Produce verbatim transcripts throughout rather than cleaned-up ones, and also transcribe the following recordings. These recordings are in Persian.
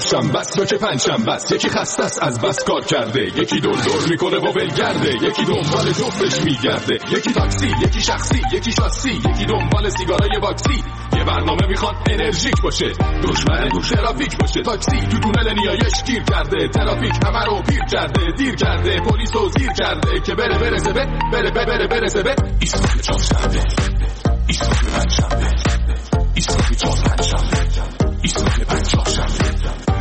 چهارشنبه است تو که پنجشنبه است. یکی خسته است از بس کار کرده، یکی دور دور میکنه و ولگرده، یکی دنبال جفتش میگرده، یکی تاکسی، یکی شخصی، یکی شاسی، یکی دنبال سیگارای واکسی. یه برنامه میخواد انرژیک باشه، دشمن گوش ترافیک باشه. تاکسی تو تونل نیایش گیر کرده، ترافیک همه رو پیر کرده، دیر کرده، پلیس رو زیر کرده که بره برسه به بره بره بره برسه به ایستگاه چهارشنبه، ایستگاه پنجشنبه، ایستگاه چهارشنبه، ایستگاه پنجشنبه.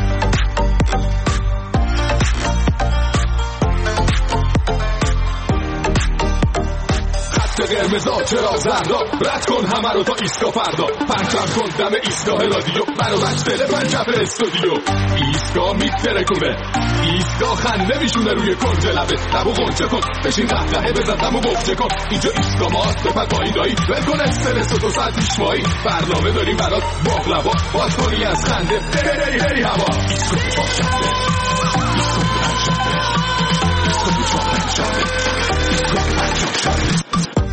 قرمزا چرا زردا، رد کن همه رو تا ایستگاه فردا. پرچم کن دم ایستگاه رادیو، برو بچ دل پنجم استودیو. ایستگاه میتره کنه، ایستگاه خنده میشونه روی کنج لبه. لبو غنچه کن، بشین قهقهه بزن دمو بخچه کن. اینجا ایستگاه ماست بپر پایین دایی، ول کن استرس و دو ساعت پیشمایی. برنامه داریم برات باقلوا، باز کنی از خنده بری بری هوا. ایستگاه چهارشنبه، ایستگاه پنجشنبه، ایستگاه چهارشنبه، ایستگاه پنجشنبه.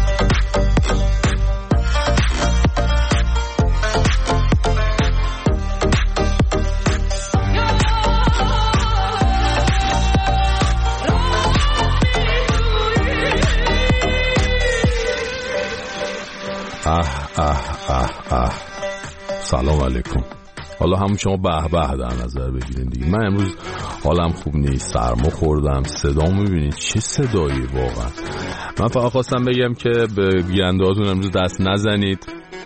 اه اه اه اه سلام علیکم. حالا همون شما به به در نظر بگیرین دیگه. من امروز حالم خوب نیست، سرما خوردم. صدامو میبینید چه صدایی واقعا. من فقط خواستم بگم که به گنده هاتون امروز دست نزنید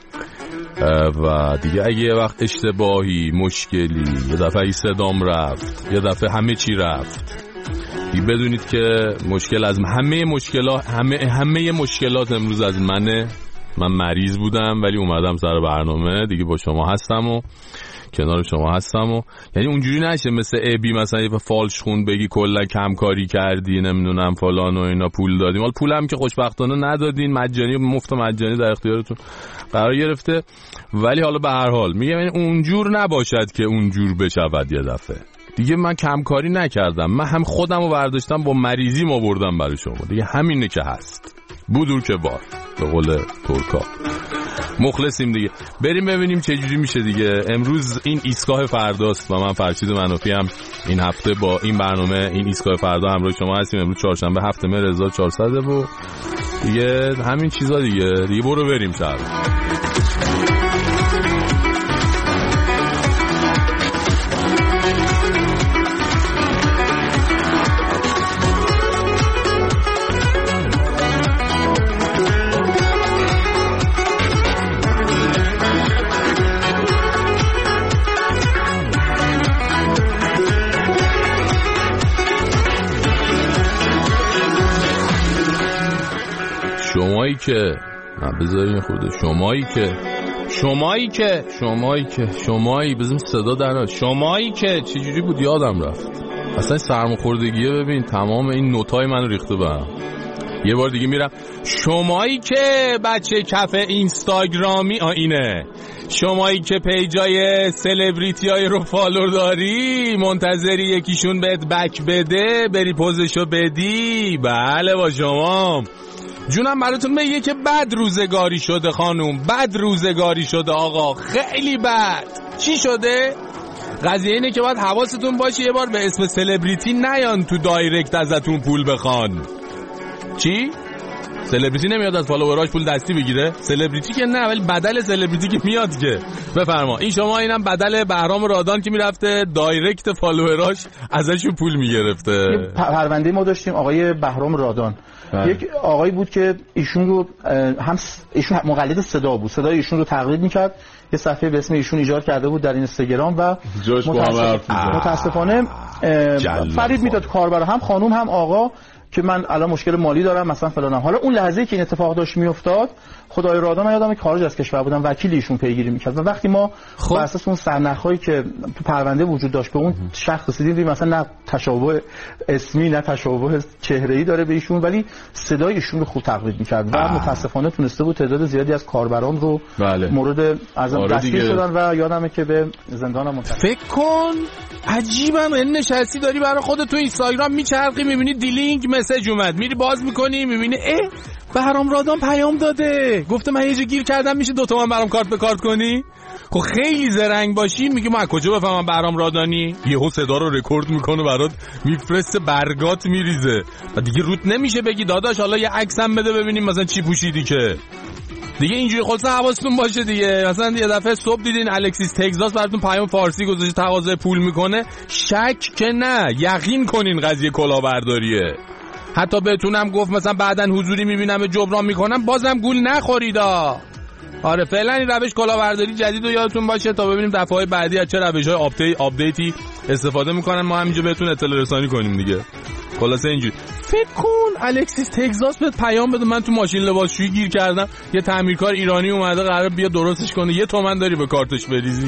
و دیگه اگه یه وقت اشتباهی مشکلی یه دفعه ای صدام رفت، یه دفعه همه چی رفت، دیگه بدونید که مشکل از همه مشکلات همه همه مشکلات امروز از منه. من مریض بودم ولی اومدم سر برنامه دیگه، با شما هستم و کنار شما هستم و یعنی اونجوری نشه مثل ابی مثلا یه فالش خون بگی کلا کم کاری کردی نمیدونم فلان و اینا پول دادیم. حالا پولم که خوشبختانه ندادین، مجانی مفت و مجانی در اختیارتون قرار گرفته، ولی حالا به هر حال میگم یعنی اونجور نباشد که اونجور بشود. یه دفعه دیگه من کم کاری نکردم، من هم خودم رو برداشتم با مریضی ما بردم برای شما دیگه. همینه که هست، بودور که بار به قول ترکا. مخلصیم دیگه. بریم ببینیم چه جوری میشه دیگه. امروز این ایستگاه فرداست و من فرشید منافی هم این هفته با این برنامه این ایستگاه فردا همراه شما هستیم. امروز چهارشنبه هفته مهر هزار و چهارصد و دیگه همین چیزا دیگه دیگه برو بریم شب. شمایی که بذارین خورده شمایی که شمایی که شمایی که شمایی بزنیم صدا در شمایی که چجوری بود یادم رفت اصلا. سرماخوردگیه ببین تمام این نوتای منو ریخته برم. یه بار دیگه میرم. شمایی که بچه کف اینستاگرامی اینه، شمایی که پیجای سلبریتی های رو فالو داری، منتظری یکیشون بهت بک بده بری پوزشو بدی. بله با شما جونم براتون بگه که بد روزگاری شده خانوم، بد روزگاری شده آقا، خیلی بد. چی شده؟ قضیه اینه که باید حواستون باشه یه بار به اسم سلبریتی نیان تو دایرکت ازتون پول بخوان. چی؟ سلبریتی نمیاد از فالووراش پول دستی بگیره؟ سلبریتی که نه، ولی بدل سلبریتی که میاد که. بفرما این شما اینم بدل بهرام رادان که میرفته دایرکت فالووراش ازشون پول میگرفته. پرونده ما داشتیم آقای بهرام رادان. بله. یک آقایی بود که ایشون رو هم ایشون مقلد صدا بود، صدای ایشون رو تقلید میکرد. یه صفحه به اسم ایشون ایجاد کرده بود در اینستاگرام و متاسف... متاسفانه فریب میداد کاربر، هم خانوم هم آقا، که من الان مشکل مالی دارم مثلا فلانم. حالا اون لحظه که این اتفاق داشت میافتاد خدای رادان یادمه که خارج از کشور بودم، وکیل ایشون پیگیری میکرد و وقتی ما بر اساس اون سرنخایی که تو پرونده وجود داشت به اون شخص رسیدیم، مثلا نه تشابه اسمی نه تشابه چهره‌ای داره به ایشون، ولی صدای ایشون رو خوب تقلید میکرد و متاسفانه تونسته بود تعداد زیادی از کاربران رو بله. مورد از دستگیر شدن و یادمه که به زندان هم منتقل. فکر کن عجیبم این نشستی داری برای خودت تو اینستاگرام میچرخی، میبینی دیلینک مسیج اومد، میری باز میکنی میبینی اه بهرام رادان پیام داده، گفته من یه جا گیر کردم میشه دو تومن برام کارت به کارت کنی. خب خیلی زرنگ باشی میگه من کجا بفهمم بهرام رادانی؟ یهو صدا رو رکورد میکنه برات میفرسته، برگات میریزه و دیگه روت نمیشه بگی داداش حالا یه عکس هم بده ببینیم مثلا چی پوشیدی که دیگه اینجوری. خلاص حواستون باشه دیگه. مثلا یه دفعه صبح دیدین الکسیس تگزاس براتون پیام فارسی گذاشته تقاضای پول میکنه، شک که نه، یقین کنین قضیه کلاهبرداریه. حتی بهتونم گفت مثلا بعدن حضوری میبینم جبران میکنم، بازم گول نخوریدا. آره فعلا این روش کلاهبرداری جدید رو یادتون باشه تا ببینیم دفعه‌های بعدی از چه روش‌های آپدیت آپدیتی استفاده میکنن، ما همینجا بهتون اطلاع رسانی کنیم دیگه. خلاصه اینجوری فکر کن الکسیس تگزاس بهت پیام بده من تو ماشین لباسشویی گیر کردم، یه تعمیرکار ایرانی اومده قرار بیا درستش کنه، یه تومن داری به کارتش بریزی.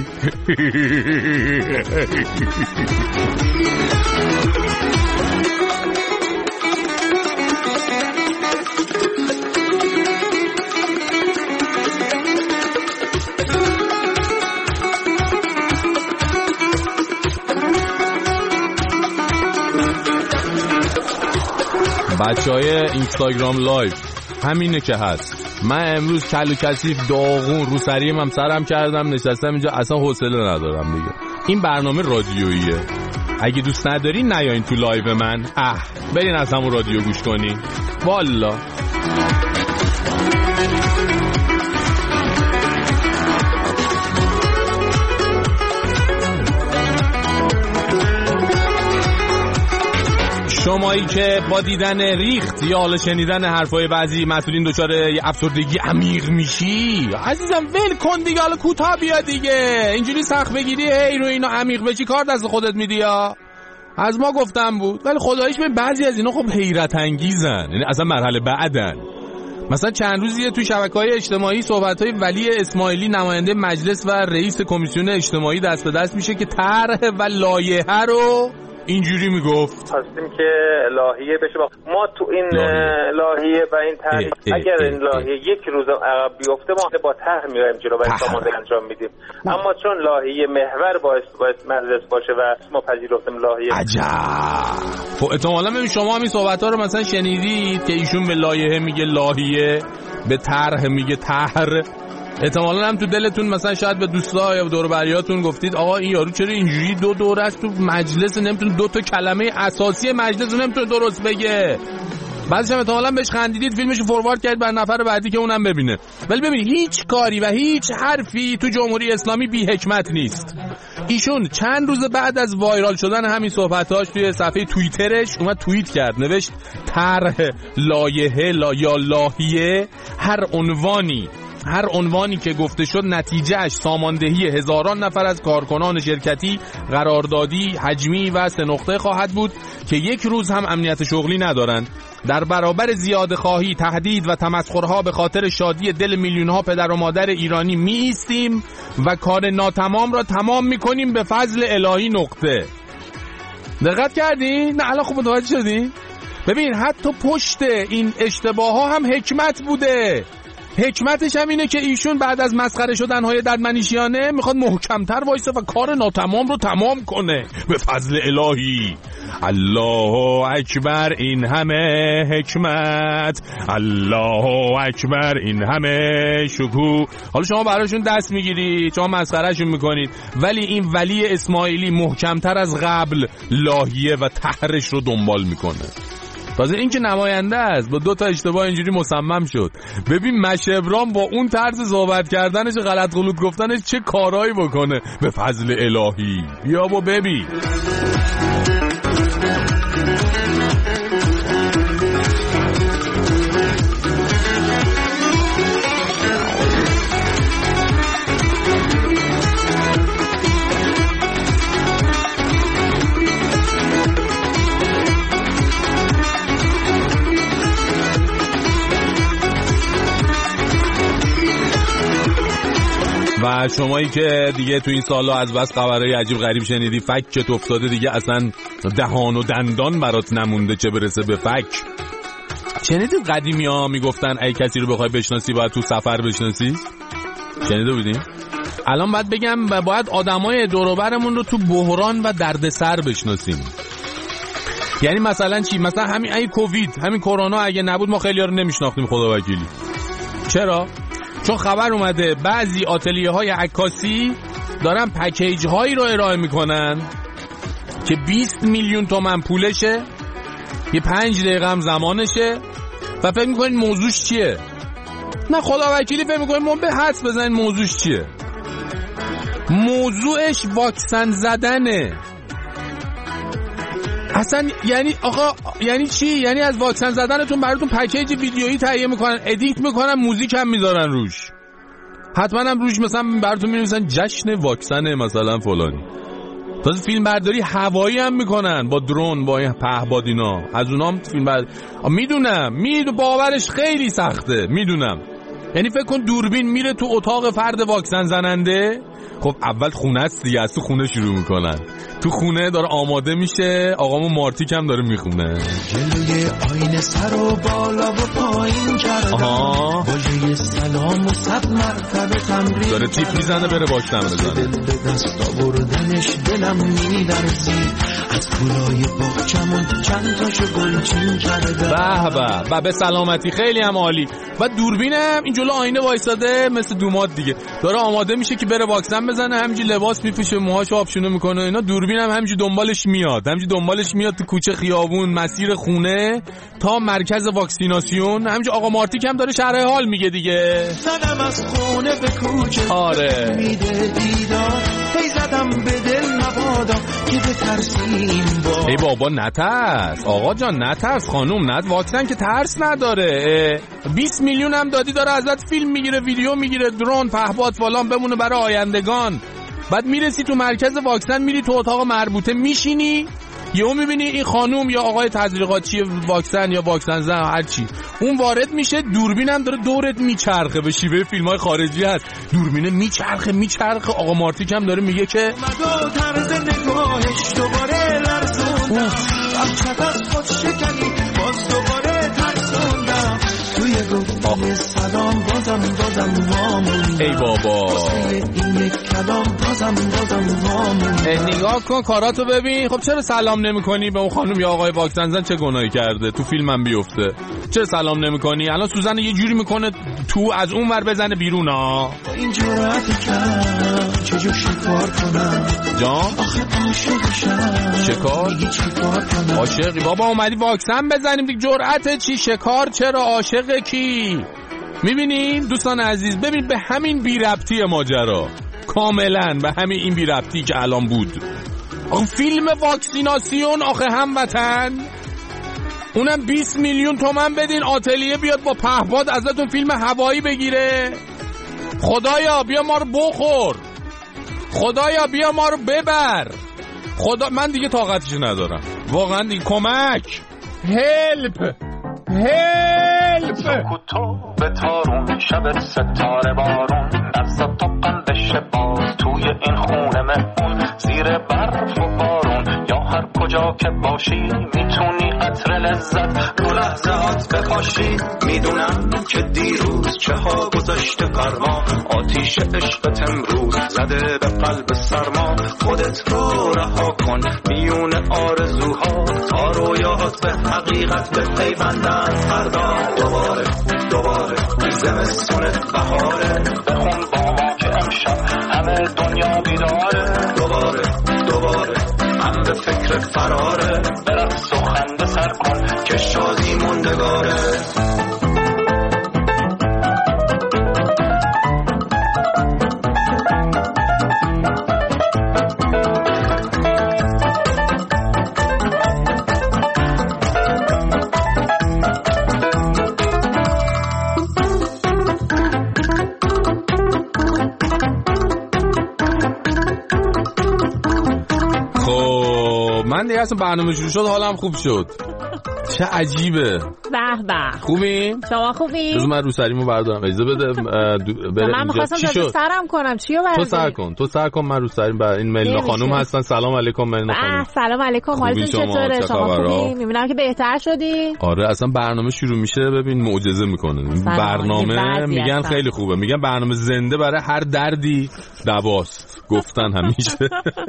بچه های اینستاگرام لایو همینه که هست. من امروز کل و کثیف داغون رو سریم هم سرم کردم نشستم اینجا، اصلا حوصله ندارم دیگه. این برنامه رادیوییه، اگه دوست ندارین نیاین تو لایو من، اه برین از همون رادیو گوش کنین والا. شمایی که با دیدن ریخت یا حالا شنیدن حرفای بعضی مسئولین دچار افسردگی عمیق میشی، عزیزم ول کن دیگه، حالا کوتاه بیا دیگه. اینجوری سخت بگیری هی رو اینا عمیق بشی کار دست خودت میدی یا از ما گفتم بود. ولی خداییش به بعضی از اینا خب حیرت انگیزن، یعنی اصلا مرحله بعدن. مثلا چند روزیه تو شبکه‌های اجتماعی صحبت‌های ولی اسماعیلی نماینده مجلس و رئیس کمیسیون اجتماعی دست به دست میشه که طرح و لایحه رو اینجوری میگفت خواستیم که لایحه بشه. ما تو این لایحه و این طرح اگر این لایحه یک روز عقب بیفته ما با طرح میایم جلو و سامانه انجام میدیم، اما چون لایحه محور باید باید مجلس باشه و ما پذیرفتیم لایحه. عجب. خب احتمالاً ببین شما همین صحبت‌ها رو مثلا شنیدید که ایشون به لایحه میگه لایحه، به طرح میگه طرح. احتمالاً هم تو دلتون مثلا شاید به دوستا یا دور و بریاتون گفتید آقا این یارو چرا اینجوری دو دوره است تو مجلس، نمیتونه دو تا کلمه اساسی مجلس رو نمیتونه درست بگه. بعضیش هم احتمالاً بهش خندیدید، فیلمشو فوروارد کردید بر نفر بعدی که اونم ببینه. ولی ببین هیچ کاری و هیچ حرفی تو جمهوری اسلامی بی حکمت نیست. ایشون چند روز بعد از وایرال شدن همین صحبتاش توی صفحه توییترش اومد توییت کرد، نوشت طرح لایحه لا یا لایحه هر عنوانی هر عنوانی که گفته شد نتیجهش ساماندهی هزاران نفر از کارکنان شرکتی، قراردادی، حجمی و سه نقطه خواهد بود که یک روز هم امنیت شغلی ندارند. در برابر زیاده خواهی، تهدید و تمسخرها به خاطر شادی دل میلیون‌ها پدر و مادر ایرانی می ایستیم و کار ناتمام را تمام می‌کنیم به فضل الهی. نقطه. دقت کردین؟ نه الان خوب متوجه شدین؟ ببین حتی پشت این اشتباه‌ها هم حکمت بوده. حکمتش هم اینه که ایشون بعد از مسخره شدنهای ددمنشیانه میخواد محکمتر وایسه و کار ناتمام رو تمام کنه به فضل الهی. الله اکبر این همه حکمت، الله اکبر این همه شکوه. حالا شما براشون دست میگیرید، شما مسخرهشون میکنید، ولی این ولی اسماعیلی محکمتر از قبل لایحه و طرحش رو دنبال میکنه. تازه این که نماینده است با دو تا اشتباه اینجوری مصمم شد. ببین مشبران با اون طرز صحبت کردنش، غلط غلوط گفتنش چه کارایی بکنه به فضل الهی. بیا با ببین. و شمایی که دیگه تو این سالا از بس خبرهای عجیب غریب شنیدی، فکت افتاده دیگه، اصلا دهان و دندان برات نمونده چه برسه به فک. شنیدید قدیمی ها میگفتن ای کسی رو بخوای بشناسی باید تو سفر بشناسی؟ شنیده بودیم؟ الان باید بگم باید آدمای دور و برمون رو تو بحران و دردسر بشناسیم. یعنی مثلا چی؟ مثلا همین این کووید، همین کرونا اگه نبود ما خیلی‌ها رو نمیشناختیم خدا وکیلی. چرا؟ چون خبر اومده بعضی آتلیه های عکاسی دارن پکیج هایی رو ارائه میکنن که بیست میلیون تومن پولشه، یه پنج دقیقه هم زمانشه و فکر میکنین موضوعش چیه؟ نه خدا وکیلی فکر میکنین ما به حدس بزنین موضوعش چیه؟ موضوعش واکسن زدنه. اصلا یعنی آقا یعنی چی؟ یعنی از واکسن زدنتون براتون پکیج ویدیویی تهیه میکنن، ادیت میکنن، موزیک هم میذارن روش، حتما هم روش مثلا براتون مینویسن جشن واکسن مثلا فلانی. تازه فیلم برداری هوایی هم میکنن با درون، با پهپادینا، از اونام فیلم برداری. میدونم میدونم باورش خیلی سخته، میدونم. یعنی فکر کن دوربین میره تو اتاق فرد واکسن زننده، خب اول خونه است دیگه، از تو خونه شروع میکنن، تو خونه داره آماده میشه، آقامون مارتیک هم داره میخونه، جلوی آینه سر و بالا و پایین کردم، واژه سلام و صد مرتبه تمرین داره تیپ میزنه بره واکسن بزنه. به دست آوردنش دلم میلرزید، از گلای باغچمون چند تاشو گلچین کردم. به به به سلامتی، خیلی هم عالی. و دوربینم این جلو آینه وایساده مثل دومات دیگه، داره آماده میشه که بره واکسن بزنه، همینجوری لباس میپوشه، موهاشو آبشونه میکنه اینا. دوربینم همینجوری دنبالش میاد، همینجوری دنبالش میاد تو کوچه، خیابون، مسیر خونه تا مرکز واکسیناسیون. همینجوری آقا مارتیک هم داره شرح حال میگه دیگه. زدم از خونه به کوچه، آره میده دیدار، هی زدم به دل نبادم که بترسیم با. ای بابا نترس آقا جان، نترس خانوم، نه واکسن که ترس نداره. بیست میلیون هم دادی، داره ازت فیلم میگیره، ویدیو میگیره، درون، پهپاد فلان، بمونه برای آیندگان. بعد میرسی تو مرکز واکسن، میری تو اتاق مربوطه میشینی، یهو میبینی این خانوم یا آقای تزریقاتچی واکسن یا واکسن زن هر چی اون وارد میشه، دوربینم داره دورت میچرخه، به شیوه فیلم‌های خارجی هست، دوربینه میچرخه میچرخه. آقا مارتیک هم داره میگه که مدو طرز نگاهش دوباره لرزوندم، بچت از خود شکنی باز دوباره ترسوندم، توی گفتن سلام بازم بازم واموندم. ای بابا این یک کلام بازم بازم واموندم. نگاه کن کاراتو ببین. خب چرا سلام نمی کنی به اون خانم یا آقای واکسن زن؟ چه گناهی کرده؟ تو فیلمم بیفته، چرا سلام نمی کنی؟ الان سوزن یه جوری میکنه تو از اون ور بزنه بیرون ها. این جرأتی کردم چجور شکار کنم جان؟ آخه عاشقشم، شکار؟ دیگه چیکار کنم؟ عاشقی بابا، اومدی واکسن بزنیم دیگه، جرأت چی؟ شکار چرا؟ عاشق کی؟ میبینیم دوستان عزیز، ببین به همین بی ربطی ماجرا، کاملا به همین این بی ربطی که الان بود. آخه فیلم واکسیناسیون آخه هموطن، اونم بیست میلیون تومن بدین آتلیه بیاد با پهپاد ازتون فیلم هوایی بگیره. خدایا بیا ما رو بخور، خدایا بیا ما رو ببر، خدا من دیگه طاقتش ندارم واقعا دیگه. کمک، هلپ هلپ. سکوتو به تارون، شب ستاره بارون، دستات تو قلبش باز توی این خونه مهمون، زیر برف و بارون یا هر کجا که باشی، میتونی عطر لذت تو لحظه هات بپاشی. میدونم که دیروز چه ها گذشته فرما، آتیش عشقت امروز زده به قلب سرما. خودت رو رها کن میون آرزوها، تا رویاهات به حقیقت به پیوندن. فردا دوباره دوباره زمستون بهاره، بخون با ما که امشب همه دنیا بیداره. دوباره دوباره هم به فکر فراره، برقص و خنده سر کن که شادی موندگاره. من دیگه اصلا برنامه شروع شد حالم خوب شد چه عجیبه. به به. خوبی؟ شما خوبی؟ بذار من رو سریمو بردارم. اجازه بده برم. من می‌خواستم تو سرم کنم. چیو برداری؟ تو سر کن. تو سر کن من رو سریم بر این ملینا خانم هستن. سلام علیکم ملینا خانم. سلام علیکم. حالتون چطوره؟ شما خوبی؟ می‌بینم که بهتر شدی. آره اصلا برنامه شروع میشه ببین معجزه میکنه. برنامه میگن خیلی خوبه. میگن برنامه زنده برای هر دردی دواست. گفتن همیشه.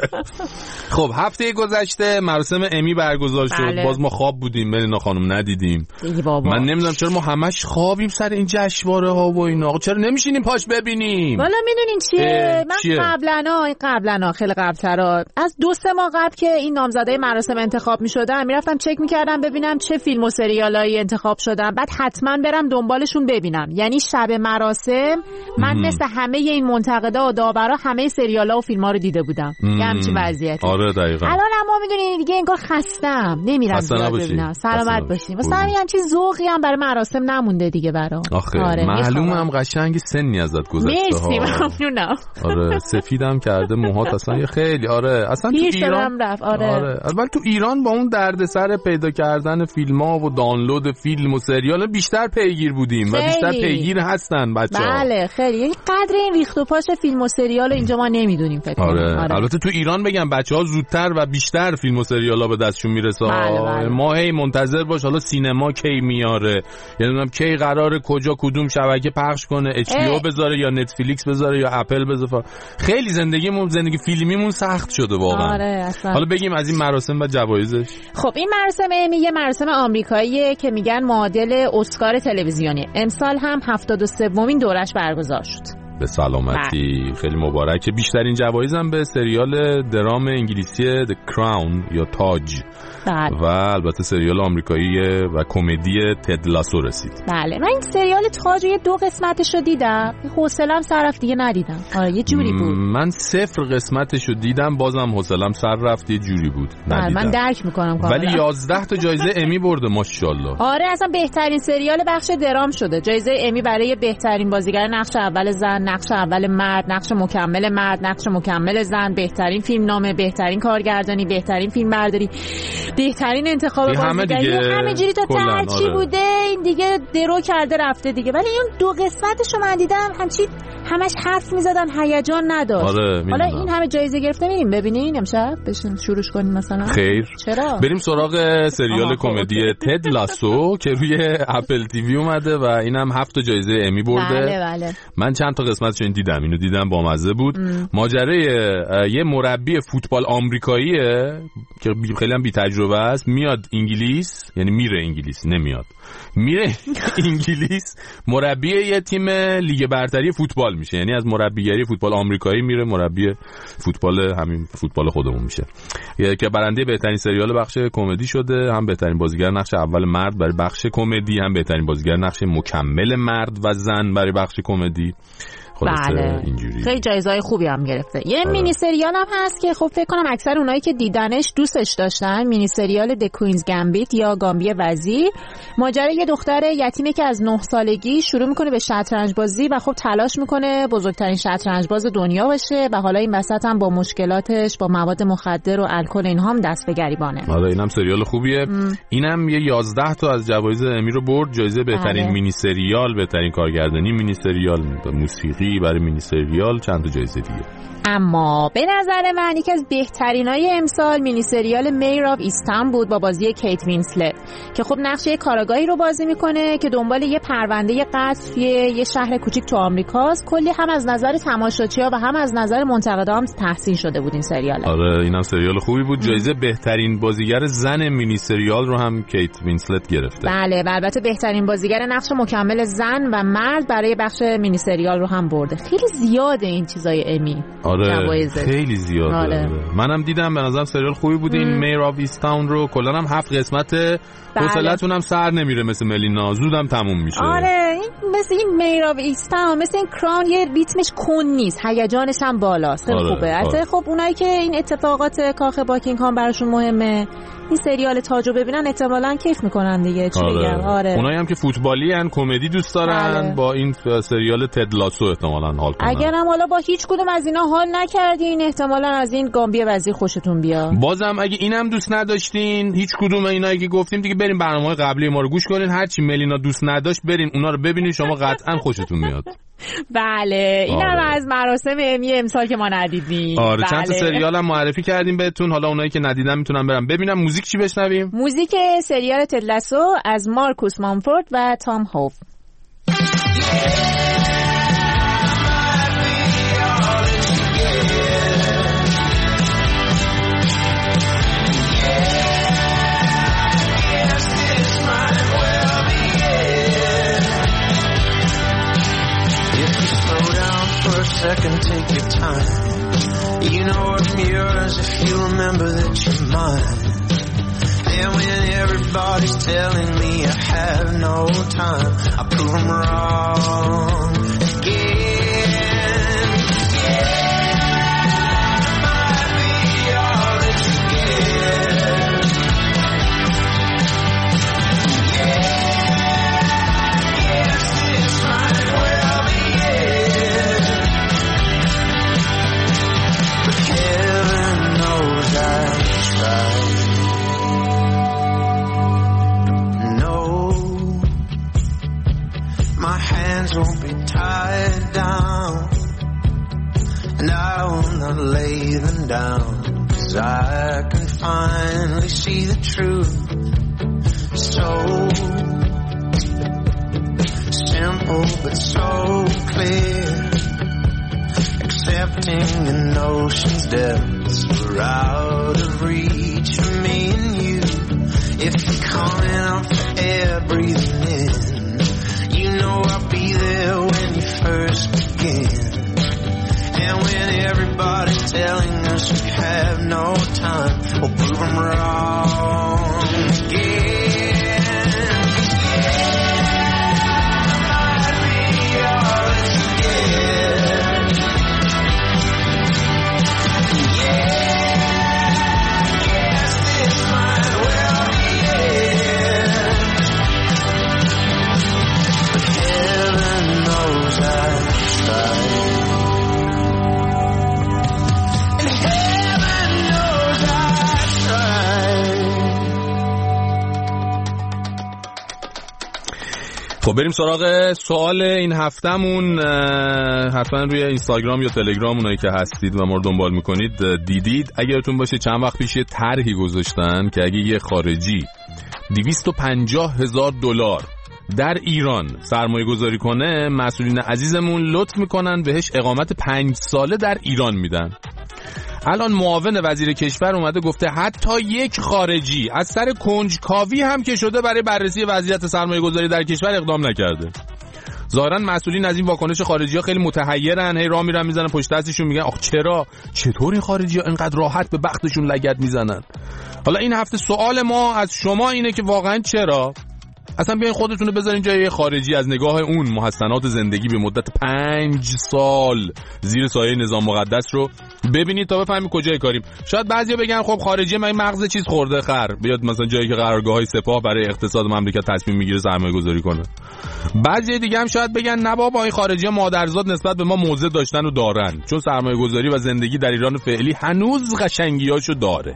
خب هفته گذشته مراسم امی برگزار شد. بله. باز ما خواب بودیم ملینا خانم ندیدیم. من نمیدونم چرا ما همش خوابیم سر این جشنواره ها و اینا. چرا نمیشینیم پاش ببینیم؟ والا میدونین چیه؟ من چیه؟ قبلا قبلا خیلی قبل‌تر از دو سه ماه قبل که این نامزدای مراسم انتخاب میشدن میرفتم چک میکردم ببینم چه فیلم و سریالایی انتخاب شدن، بعد حتما برم دنبالشون ببینم. یعنی شب مراسم من مم. مثل همه این منتقدا و داورا همه سریالا و فیلم‌ها رو دیده بودم. یه همچین وضعیتی. آره دقیقاً. الان اما میدونین دیگه انگار خستم، نمیرم زیاد ببینم. سلامت باشین. واسه همین چیز ذوقی هم برای مراسم نمونده دیگه برام. آخه آره. معلومه هم قشنگ سنی ازت گذشته ها. مرسی ممنونم. آره سفیدم کرده موهات اصلا خیلی آره اصلا تو ایران رفت. آره. آره البته تو ایران با اون دردسر پیدا کردن فیلم‌ها و دانلود فیلم و سریال بیشتر پیگیر بودیم خیلی. و بیشتر پیگیر هستن بچه‌ها. بله خیلی. یعنی قدر این ریخت و پاش فیلم و سریال اینجا ما نمیدونیم فکر کنم. آره. آره. البته تو ایران بگم بچه‌ها زودتر و بیشتر فیلم و سریالا به دستشون میرسه. بله بله. ما هی منتظر باش حالا سینما کی میاره، یعنی نمیدونم کی قراره کجا کدوم شبکه پخش کنه، اچ پی او بذاره یا نتفلیکس بذاره یا اپل بذاره. خیلی زندگیمون زندگی فیلمیمون سخت شده واقعا. آره اصلا. حالا بگیم از این مراسم و جوایزش. خب این مراسم امی یه مراسم آمریکاییه که میگن معادل اسکار تلویزیونی. امسال هم هفتاد و سومین دورش برگزار شد. به سلامتی. بله. خیلی مبارکه. بیشترین جوایز هم به سریال درام انگلیسی The Crown یا تاج. بله. و البته سریال آمریکایی و کمدی تد لاسو رسید. بله. من این سریال تاج یه دو قسمتش رو دیدم. حوصله‌ام سر رفت دیگه ندیدم. آره یه جوری بود. من صفر قسمتش رو دیدم بازم حوصله‌ام سر رفت یه جوری بود. ندیدم. من درک میکنم کاملا. ولی یازده تا جایزه امی برده ماشاءالله. آره اصلا بهترین سریال بخش درام شده. جایزه امی برای بهترین بازیگر نقش اول زن، نقش اول مرد، نقش مکمل مرد، نقش مکمل زن، بهترین فیلم نامه، بهترین کارگردانی، بهترین فیلم برداری، بهترین انتخاب بازیگری، همه جوری تا ترچی آره. بوده این دیگه درو کرده رفته دیگه. ولی این دو قسمتش رو من دیدم همچی همش حرف میزدن هیجان نداشت. آره حالا این همه جایزه گرفته میریم ببینین امشب بشین شروعش کنیم مثلا. خیر چرا بریم سراغ سریال کمدی تد لاسو که روی اپل تیوی اومده و اینم هفت تا جایزه امی برده. بله بله. من چند تا قسمتش این دیدم، اینو دیدم با مزه بود. ماجرای یه مربی فوتبال آمریکاییه که خیلی هم بی تجربه است، میاد انگلیس، یعنی میره انگلیس نمیاد میره انگلیس مربی یه تیم لیگ برتری فوتبال میشه، یعنی از مربیگری فوتبال آمریکایی میره مربی فوتبال همین فوتبال خودمون میشه، که برنده بهترین سریال بخش کمدی شده، هم بهترین بازیگر نقش اول مرد برای بخش کمدی، هم بهترین بازیگر نقش مکمل مرد و زن برای بخش کمدی. بله اینجوری خیلی جایزه‌های خوبی هم گرفته. یه آره. مینی سریال هم هست که خب فکر کنم اکثر اونایی که دیدنش دوستش داشتن، مینی سریال د کوینز گامبیت یا گامبی وزیر. ماجرای یه دختر یتیمه که از نه سالگی شروع میکنه به شطرنج بازی و خب تلاش میکنه بزرگترین شطرنج باز دنیا بشه و حالا این وسط هم با مشکلاتش با مواد مخدر و الکل اینها هم دست به گریبانه. آره اینم سریال خوبیه. ام. اینم یه یازده تا از جوایز امی رو برد. جایزه بهترین بله. مینی سریال، بهترین کارگردانی مینی سریال، موسیقی برای مینی سریال، چند تا جایزه دیگه. اما به نظر من یکی از بهترینای امسال مینی سریال میر آف ایستان بود با بازی کیت وینسلت که خب نقش یه کاراگاهی رو بازی میکنه که دنبال یه پرونده قتل یه شهر کوچیک تو آمریکاست. کلی هم از نظر تماشاچی‌ها و هم از نظر منتقدان تحسین شده بود این سریال. آره اینم سریال خوبی بود. جایزه بهترین بازیگر زن مینی سریال رو هم کیت وینسلت گرفته. بله و البته بهترین بازیگر نقش مکمل زن و مرد برای بخش مینی سریال رو هم برده. خیلی زیاده این چیزای امی. آره خیلی زیاده. آره. منم دیدم به نظرم سریال خوبی بود. این میر آف ایستاون رو کلا هم هفت قسمت حوصله‌تون هم سر نمیره مثل ملینا، زودم تموم میشه. آره این مثل این میراو ایستا، مثل این کران یه ریتمش کن نیست، هیجانش هم بالاست. خیلی آره، خوبه. البته خب اونایی که این اتفاقات کاخ باکینگهام براشون مهمه، این سریال تاجو ببینن احتمالاً کیف میکنن دیگه. چی آره. بگم؟ آره. اونایی هم که فوتبالی ان، کمدی دوست دارن، بله. با این سریال تد لاسو احتمالاً حال کنن. اگرم حالا با هیچ کدوم از اینا حال نکردین، احتمالاً از این گامبی وزیر خوشتون بیاد. بازم اگه اینم دوست نداشتین، هیچ کدوم اینایی که گفتیم دیگه، بریم برنامه‌های قبلی ما رو گوش کنین. هر چی ملینا دوست نداشت برین اونا رو ببینین، شما قطعاً خوشتون میاد. بله اینم آره. از مراسم امی امسال که ما ندیدیم. آره بله. چند تا سریال هم معرفی کردیم بهتون، حالا اونایی که ندیدن میتونن برن ببینم. موزیک چی بشنویم؟ موزیک سریال تد لاسو از مارکوس مامفورد و تام هوف. Second, take your time. You know I'm yours if you remember that you're mine. And when everybody's telling me I have no time, I prove them wrong again. Yeah, I might be all that you get. Yeah, yes, this might well be it. Heaven knows I've tried. No, my hands won't be tied down, and I will not lay them down, 'cause I can finally see the truth. So simple but so clear. Accepting an ocean's depths were out of reach for me and you. If you're calling out for air breathing in, you know I'll be there when you first begin. And when everybody's telling us we have no time, we'll prove them wrong again. خب بریم سراغ سوال این هفتمون. حتما روی اینستاگرام یا تلگرام اونایی که هستید و ما رو دنبال میکنید دیدید، اگرتون باشه چند وقت پیش طرحی گذاشتن که اگه یه خارجی دویست و پنجاه هزار دلار در ایران سرمایه گذاری کنه، مسئولین عزیزمون لطف میکنن بهش اقامت پنج ساله در ایران میدن. الان معاون وزیر کشور اومده گفته حتی یک خارجی از سر کنجکاوی هم که شده برای بررسی وضعیت سرمایه گذاری در کشور اقدام نکرده. ظاهرا مسئولین از این واکنش خارجی‌ها خیلی متحیرن، هی راه میرن میزنن پشت دستشون میگن آخ چرا چطور این خارجی‌ها اینقدر راحت به بختشون لگد میزنن. حالا این هفته سوال ما از شما اینه که واقعا چرا؟ اصلا بیاین خودتون رو بذارین جای خارجی، از نگاه اون محسنات زندگی به مدت پنج سال زیر سایه نظام مقدس رو ببینید تا بفهمید کجای کاریم. شاید بعضیا بگن خب خارجی من مغز چیز خورده خر، بیاد مثلا جایی که قرارگاه‌های سپاه برای اقتصاد مملکت تصمیم میگیره سرمایه گذاری کنه. بعضی دیگه هم شاید بگن نه بابا این خارجی‌ها مادرزاد نسبت به ما موضع داشتن و دارن، چون سرمایه گذاری و زندگی در ایران فعلی هنوز قشنگیاشو داره.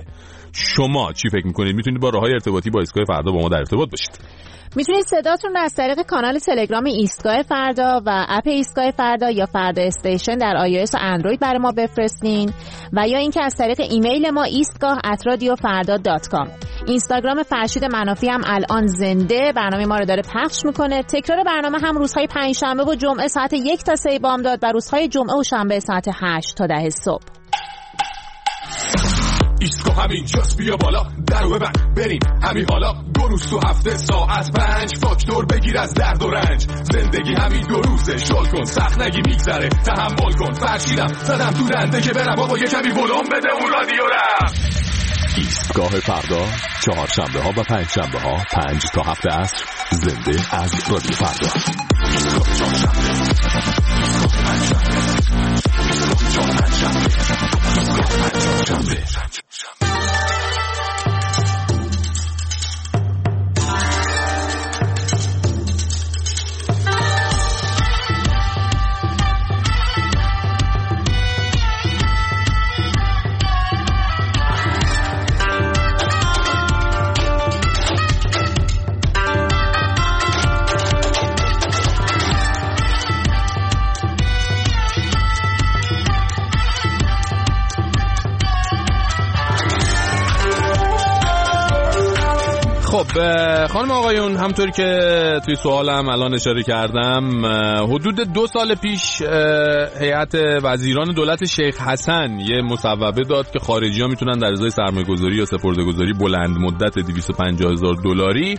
شما چی فکر میکنید؟ میتونید با راههای ارتباطی با ایستگاه فردا با ما در ارتباط باشید. میتونید صداتون رو از طریق کانال تلگرام ایستگاه فردا و اپ ایستگاه فردا یا فردا استیشن در آی او اس و اندروید برای ما بفرستین و یا اینکه از طریق ایمیل ما ایستگاه ات رادیو فردا دات کام. اینستاگرام فرشید منافی هم الان زنده برنامه ما رو داره پخش میکنه. تکرار برنامه هم روزهای پنجشنبه و جمعه ساعت یک تا سه بامداد و روزهای جمعه و شنبه ساعت هشت تا ده صبح. ایستگاه همین جاست، بیا بالا درو ببند بریم همین حالا. دو روز تو هفته ساعت پنج فاکتور بگیر از درد و رنج. زندگی همین دو روزه، شل کن سخت نگی میگذره، تحمل کن فرشیدم زدم تو دنده که برم بابا یه کمی ولوم بده اون رادیو را. ایستگاه فردا چهارشنبه ها و پنج شنبه ها پنج تا هفت عصر زنده از رادیو فردا. خانم آقایون، همطور که توی سوالم الان اشاره کردم، حدود دو سال پیش هیئت وزیران دولت شیخ حسن یه مصوبه داد که خارجی‌ها میتونن در ازای سرمایه‌گذاری یا سپرده‌گذاری بلند مدت دویست و پنجاه هزار دلاری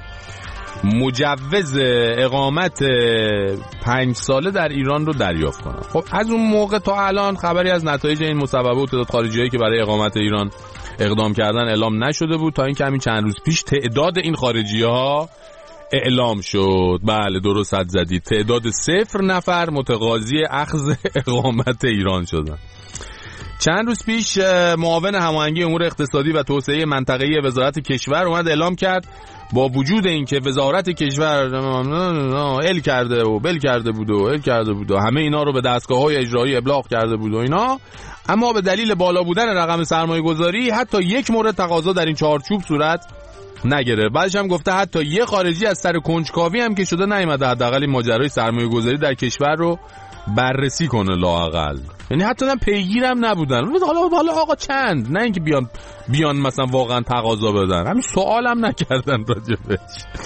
مجوز اقامت پنج ساله در ایران رو دریافت کنن. خب از اون موقع تا الان خبری از نتایج این مصوبه و تعداد خارجی‌هایی که برای اقامت ایران اقدام کردن اعلام نشده بود، تا اینکه همین چند روز پیش تعداد این خارجی‌ها اعلام شد. بله درست حد زدید، تعداد صفر نفر متقاضی اخذ اقامت ایران شدن. چند روز پیش معاون هماهنگی امور اقتصادی و توسعه منطقه‌ای وزارت کشور اومد اعلام کرد با وجود اینکه وزارت کشور ال کرده و بل کرده بود و ال کرده بود و همه اینا رو به دستگاه‌های اجرایی ابلاغ کرده بود و اینا، اما به دلیل بالا بودن رقم سرمایه‌گذاری حتی یک مورد تقاضا در این چارچوب صورت نگرفت. بعدش هم گفته حتی یه خارجی از سر کنجکاوی هم که شده نیومده حداقل این ماجرای سرمایه‌گذاری در کشور رو بررسی کنه لااقل. یعنی حتی هم پیگیرم نبودن. حالا حالا آقا چند، نه اینکه بیان بیان مثلا واقعا تقاضا بدن، همین سوالم نکردن راجبش.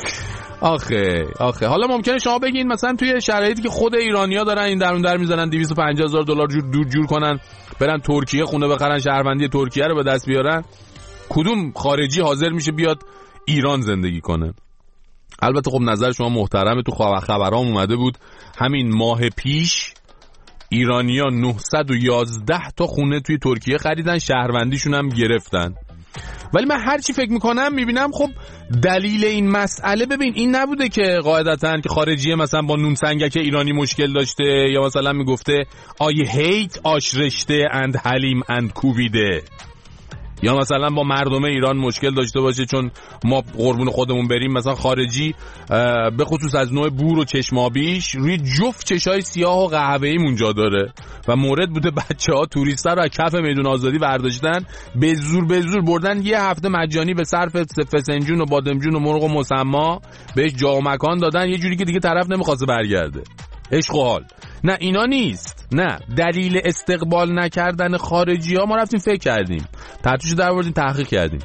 آخه آخه حالا ممکنه شما بگین مثلا توی شرایطی که خود ایرانی‌ها دارن این درون در میزنن دویست و پنجاه هزار دلار جور دور جور کنن برن ترکیه خونه بخرن شهروندی ترکیه رو به دست بیارن، کدوم خارجی حاضر میشه بیاد ایران زندگی کنه؟ البته خب نظر شما محترمه، تو خبرام اومده بود همین ماه پیش ایرانی‌ها نهصد و یازده تا خونه توی ترکیه خریدن، شهروندیشون هم گرفتن. ولی من هر چی فکر میکنم میبینم خب دلیل این مسئله ببین این نبوده که قاعدتاً که خارجیه مثلا با نون سنگک ایرانی مشکل داشته یا مثلا میگفته I hate آش رشته and حلیم and کوبیده، یا مثلا با مردم ایران مشکل داشته باشه چون ما قربون خودمون بریم مثلا خارجی به خصوص از نوع بور و چشمابیش روی جفت چشای سیاه و قهوه‌ای اونجا داره و مورد بوده بچه‌ها توریستا رو از کف میدون آزادی برداشتن به زور به زور بردن یه هفته مجانی به صرف فسنجون و بادمجون و مرغ و مسما بهش جا و مکان دادن، یه جوری که دیگه طرف نمیخواسته برگرده. عشق و حال. نه اینا نیست، نه دلیل استقبال نکردن خارجی ها ما رفتیم فکر کردیم تحتیش در بردیم تحقیق کردیم.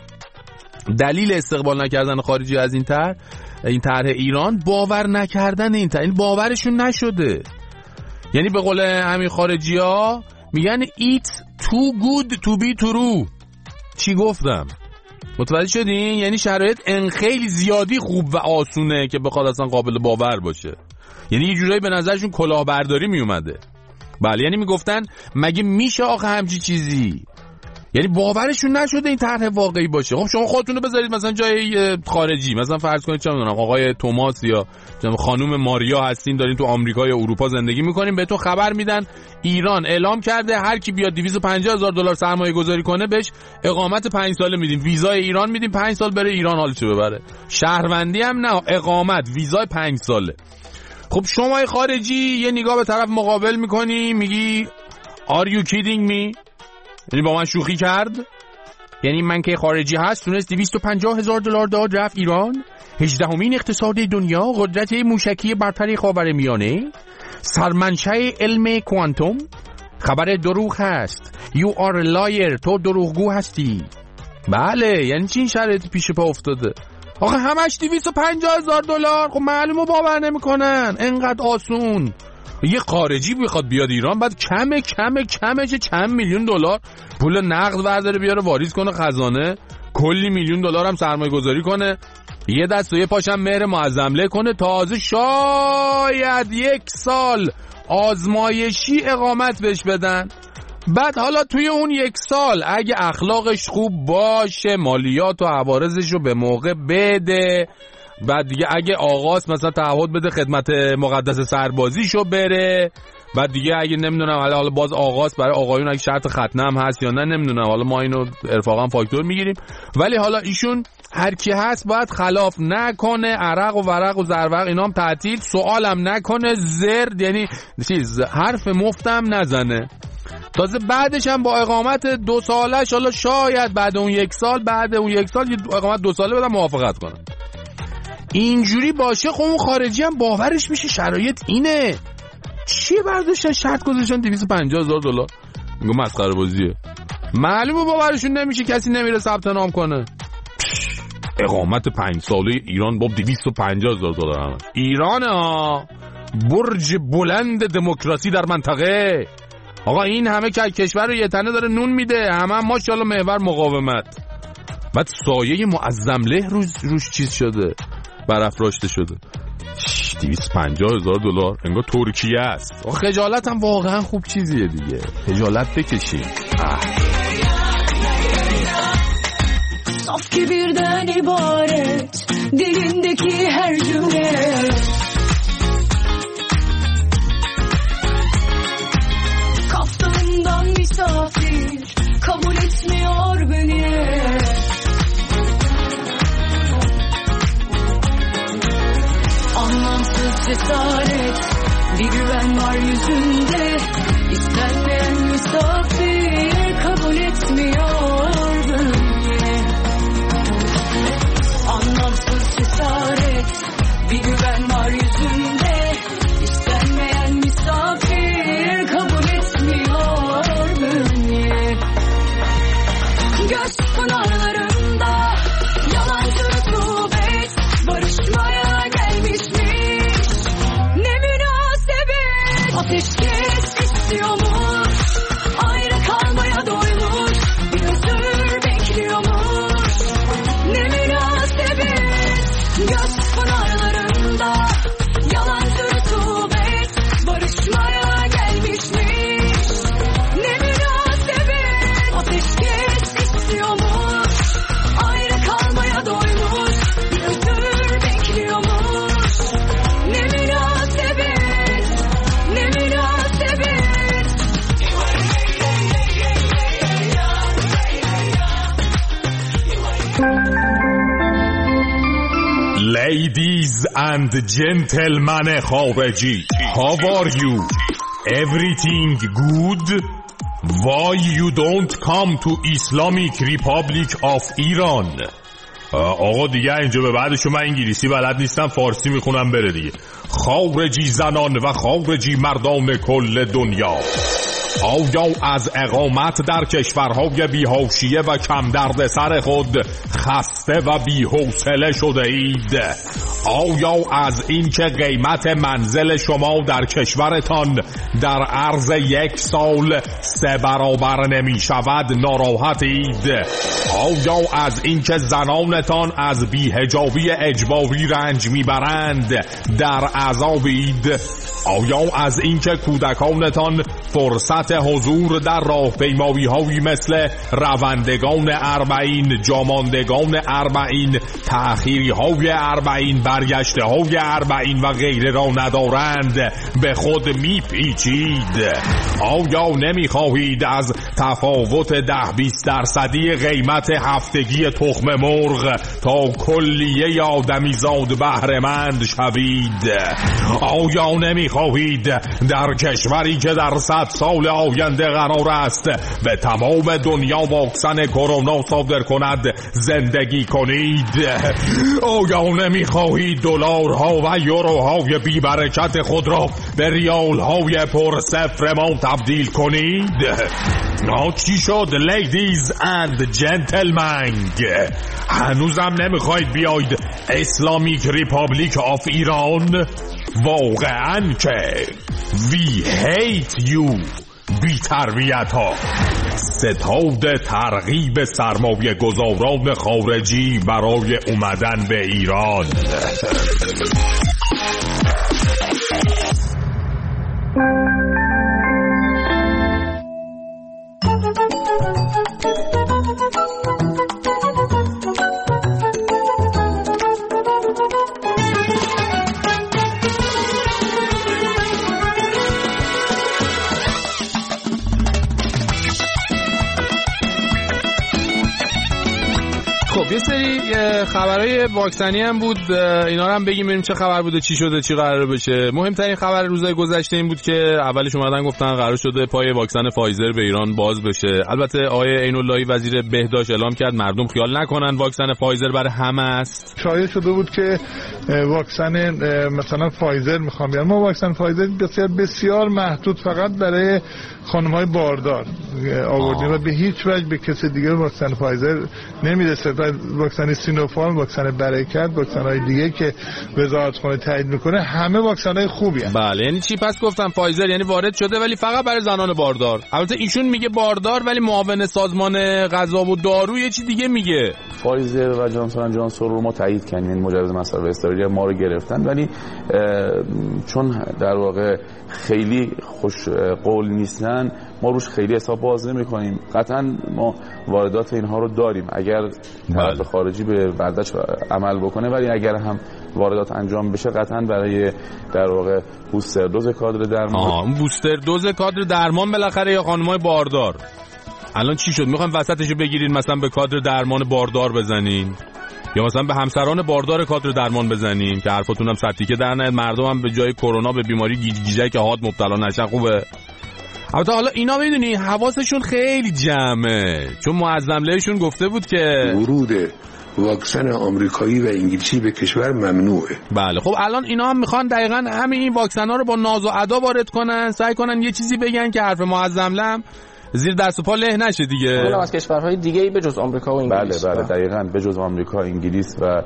دلیل استقبال نکردن خارجی از این طرح این طرح ایران باور نکردن این طرح، این باورشون نشده. یعنی به قول همین خارجی ها میگن it's too good to be true. چی گفتم؟ متوجه شدین؟ یعنی شرایط ان خیلی زیادی خوب و آسونه که بخواد اصلا قابل باور باشه. یعنی یه جورایی به نظرشون کلاهبرداری می اومده. بله یعنی میگفتن مگه میشه آخه همچی چیزی؟ یعنی باورشون نشده این طرح واقعی باشه. خب شما خودتون رو بذارید مثلا جای خارجی، مثلا فرض کنید چه میدونم آقای توماس یا خانم ماریا هستین دارین تو آمریکا یا اروپا زندگی میکنین، بهتون خبر میدن ایران اعلام کرده هر کی بیاد دویست و پنجاه هزار دلار سرمایه گذاری کنه بهش اقامت پنج ساله میدیم، ویزای ایران میدیم، پنج سال بره ایران حالش ببره. شهروندی هم نه، اقامت، ویزای پنج ساله. خب شما خارجی یه نگاه به طرف مقابل میکنی میگی Are you kidding me؟ یعنی با من شوخی کرد؟ یعنی من که خارجی هست تونست دویست و پنجاه هزار دلار داد رفت ایران، هجدهمین اقتصاد دنیا، قدرت موشکی برتر خاورمیانه، سرمنشأ علم کوانتوم. خبر دروغ هست. You are a liar. تو دروغگو هستی. بله یعنی چی این شرایط پیش پا افتاده؟ آخه همش دویست و پنجاه هزار دلار. خب معلومه باور نمیکنن انقدر آسون. یه خارجی بخواد بیاد ایران بعد کمه کمه کمه چه چند میلیون دلار پول نقد برداره بیاره واریز کنه خزانه، کلی میلیون دلار هم سرمایه گذاری کنه، یه دست و یه پاشم مهر معظمله کنه، تازه شاید یک سال آزمایشی اقامت بهش بدن. بعد حالا توی اون یک سال اگه اخلاقش خوب باشه مالیات و عوارضش رو به موقع بده، بعد دیگه اگه آقاست مثلا تعهد بده خدمت مقدس سربازیشو بره، بعد دیگه اگه نمیدونم حالا باز آقاست برای آقایون اگه شرط ختنه هم هست یا نه نمیدونم، حالا ما اینو ارفاقا فاکتور میگیریم، ولی حالا ایشون هر کی هست باید خلاف نکنه، عرق و ورق و زرورق اینا هم تعطیل، سوالم نکنه، زرد یعنی چیز حرف مفتم نزنه. تازه بعدش هم با اقامت دو سالش حالا شاید بعد اون یک سال بعد اون یک سال اقامت دو ساله بدن موافقت کنن. اینجوری باشه خب اون خارجی هم باورش میشه شرایط اینه. چی برداشتن شرط گذاشتن دویست و پنجاه هزار دلار؟ میگم مسخره بازیه. معلومه باورشون نمیشه، کسی نمیره ثبت نام کنه. اقامت پنج ساله ایران با دویست و پنجاه هزار دلار. ایران ها برج بلند دموکراسی در منطقه. آقا این همه که کشور رو یه تنه داره نون میده، همه هم ماشاءالله محور مقاومت. بعد سایه معظمله روز روش چیز شده، برافراشته شده. دویست و پنجاه هزار دلار انگار ترکیه است. خجالت هم واقعا خوب چیزیه دیگه، خجالت بکشید. Saf ki birden ibaret dilindeki her cümle, kaftanından misafir kabul etmiyor beni. Anlamsız cesaret, bir güven var yüzünde, istenmeyen misafir kabul etmiyor beni. Anlamsız cesaret, bir güven var yüzünde, istenmeyen misafir kabul etmiyor beni. Göz pınarlarında yalancı rutubet barışmaya gelmişmiş. Ne münasebet, ateşkes istiyormuş, ayrı kalmaya doymuş, bir özür bekliyormuş. Ne münasebet, göz pınarlarında yalancı rutubet barışmaya gelmişmiş. Ne münasebet, ateşkes istiyormuş, ayrı kalmaya doymuş, bir özür bekliyormuş. Ne münasebet, ne münasebet. Ladies and gentlemen خارجی, how are you? Everything good? Why you don't come to Islamic Republic of Iran? آقا دیگه اینجا به بعدشو من انگلیسی بلد نیستم، فارسی میخونم بره دیگه. خارجی زنان و خارجی مردان کل دنیا، آیا از اقامت در کشورهای بی‌حاشیه و کم دردسر خود خسته و بی‌حوصله شده اید؟ آیا از این که قیمت منزل شما در کشورتان در عرض یک سال سه برابر نمی شود ناراحت اید؟ آیا از این که زنانتان از بی‌حجابی اجباری رنج میبرند در عذابید؟ آیا از این که کودکانتان فرصت حضور در راهپیمایی‌هایی مثل روندگان اربعین، جاماندگان اربعین، تأخیری‌های اربعین، برگشته‌های اربعین و غیره را ندارند به خود میپیچید؟ آیا نمیخواهید از تفاوت ده بیست درصدی قیمت هفتگی تخم مرغ تا کلیه آدمیزاد بهره‌مند شوید؟ آیا نمیخواهید در کشوری که در صد سال آینده قرار است به تمام دنیا واکسن کرونا صادر کند زندگی کنید؟ آیا نمیخواهید دلارها و یوروهای بی برکت خود را به ریالهای پر صفر ما تبدیل کنید؟ چی شد لیدیز اند جنتلمن؟ هنوزم نمیخواید بیاید اسلامیک ریپابلیک آف ایران؟ واقعاً که We hate you بی تربیت ها. ستاد ترغیب سرمایه گذاران خارجی برای اومدن به ایران. خب یه سری خبرهای واکسنی هم بود، اینا رو هم بگیم ببینیم چه خبر بوده، چی شده، چی قراره بشه. مهمترین خبر روزهای گذشته این بود که اولش اومدن گفتن قرار شده پای واکسن فایزر به ایران باز بشه. البته آقای عین اللهی وزیر بهداشت اعلام کرد مردم خیال نکنن واکسن فایزر برای همه است. شایع شده بود که واکسن مثلا فایزر میخوام بیارن، ما واکسن فایزر بسیار بسیار محدود فقط برای خانم‌های باردار آوردیم و به هیچ وجه به کسی دیگه واکسن فایزر نمیرسه. واکسن سینوفارم، واکسن برکت، واکسن‌های دیگه که وزارتخانه تایید میکنه همه واکسن‌های خوبی هستند. بله یعنی چی پس گفتم فایزر یعنی وارد شده ولی فقط برای زنان باردار. البته ایشون میگه باردار ولی معاون سازمان غذا و دارو یه چی دیگه میگه. فایزر و جانسون اند جانسون رو ما تایید کردیم، این مجوز مصرف اضطراری ما رو گرفتن، ولی چون در واقع خیلی خوش قول نیستن ما روش خیلی حساب باز نمی‌کنیم. قطعاً ما واردات اینها رو داریم اگر طرف خارجی به برداشت عمل بکنه، ولی اگر هم واردات انجام بشه قطعاً برای در واقع بوستر دوز کادر درمان. آها بوستر دوز کادر درمان بالاخره یا خانم‌های باردار. الان چی شد؟ میخوایم وسطشو بگیرین مثلا به کادر درمان باردار بزنین یا مثلا به همسران باردار کادر درمان بزنین که حرفتون هم سطحی که در نیاد مردم هم به جای کرونا به بیماری گیج گیجک که حاد مبتلا نشن. خوبه. البته حالا اینا میدونی حواسشون خیلی جمعه چون معظم لهشون گفته بود که ورود واکسن آمریکایی و انگلیسی به کشور ممنوعه. بله خب الان اینا هم میخوان دقیقاً همین این واکسن‌ها رو با ناز و ادا وارد کنن، سعی کنن یه چیزی بگن که حرف معظم له زیر دست و پا له نشه دیگه. اونم از کشورهای دیگه‌ای به جز آمریکا و انگلیس. بله بله دقیقاً به جز آمریکا، انگلیس و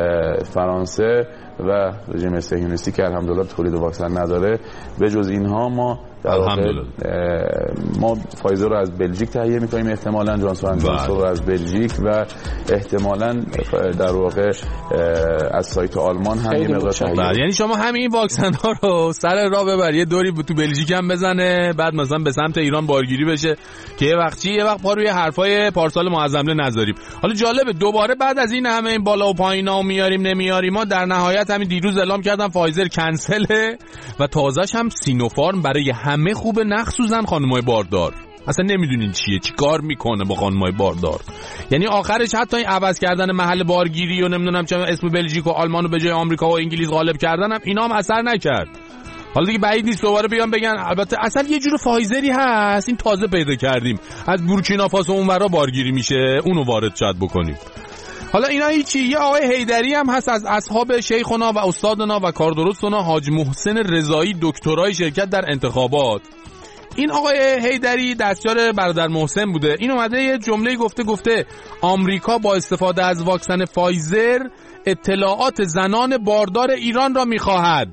فرانسه و رژیم صهیونیستی که الحمدلله تولید واکسن نداره، به جز اینها ما در واقع ما فایزر رو از بلژیک تهیه می‌کنیم، احتمالاً جانسون اند جانسون رو از بلژیک و احتمالاً در واقع از سایت آلمان هم یه مقدار تهیه. یعنی شما همین این واکسن‌ها رو سر راه ببر یه دوری تو بلژیک هم بزنه، بعد مثلا به سمت ایران بارگیری بشه که یه وقت چی یه وقت پا روی حرفای پارسال معظم له نذاریم. حالا جالبه دوباره بعد از این همه این بالا و پایینا میاریم نمیاریم ما در نهایت همین دیروز اعلام کردن فایزر کنسله و تازه‌ش هم سینوفارم برای همه خوبه مخصوصا خانم‌های باردار. اصلا نمیدونین چیه چی کار میکنه با خانم‌های باردار. یعنی آخرش حتی این عوض کردن محل بارگیری و نمیدونم چه اسم بلژیک و آلمان رو به جای آمریکا و انگلیس غالب کردن هم اینا هم اثر نکرد. حالا دیگه بعید نیست دوباره بیان بگن البته اصلا یه جور فایزری هست این تازه پیدا کردیم از بورکینافاسو اونورا بارگیری میشه اونو وارد شد بکنیم. حالا اینا هیچی. یه آقای حیدری هم هست از اصحاب شیخنا و استادنا و کاردرستنا حاج محسن رضایی دکترای شرکت در انتخابات. این آقای حیدری دستیار برادر محسن بوده. این اومده یه جمله گفته گفته آمریکا با استفاده از واکسن فایزر اطلاعات زنان باردار ایران را میخواهد.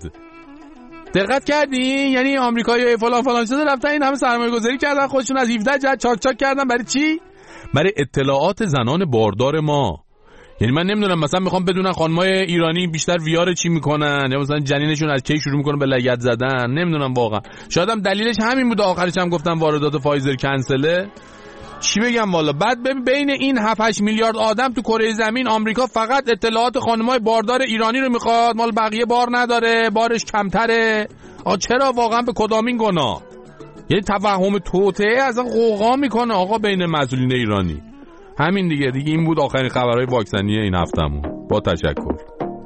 دقت کردین؟ یعنی آمریکایی فلان فلان شده رفتن این همه سرمایه‌گذاری کردن خودشون از هفده جهت چاک چاک کردن برای چی؟ برای اطلاعات زنان باردار ما. یعنی من نمیدونم مثلا میخوام بدونن خانمای ایرانی بیشتر ویار چی میکنن یا مثلا جنینشون از کی شروع میکنه به لگد زدن، نمیدونم واقعا. شاید هم دلیلش همین بوده آخرش هم گفتم واردات فایزر کنسله. چی بگم والا. بعد بین این هفت هشت میلیارد آدم تو کره زمین آمریکا فقط اطلاعات خانمای باردار ایرانی رو میخواد، مال بقیه بار نداره، بارش کمتره. آقا چرا واقعا به کدامین گناه؟ یعنی توهم توطئه از قوقا میکنه آقا بین مسئولین ایرانی. همین دیگه دیگه این بود آخرین خبرهای واکسنی این هفتمون. با تشکر.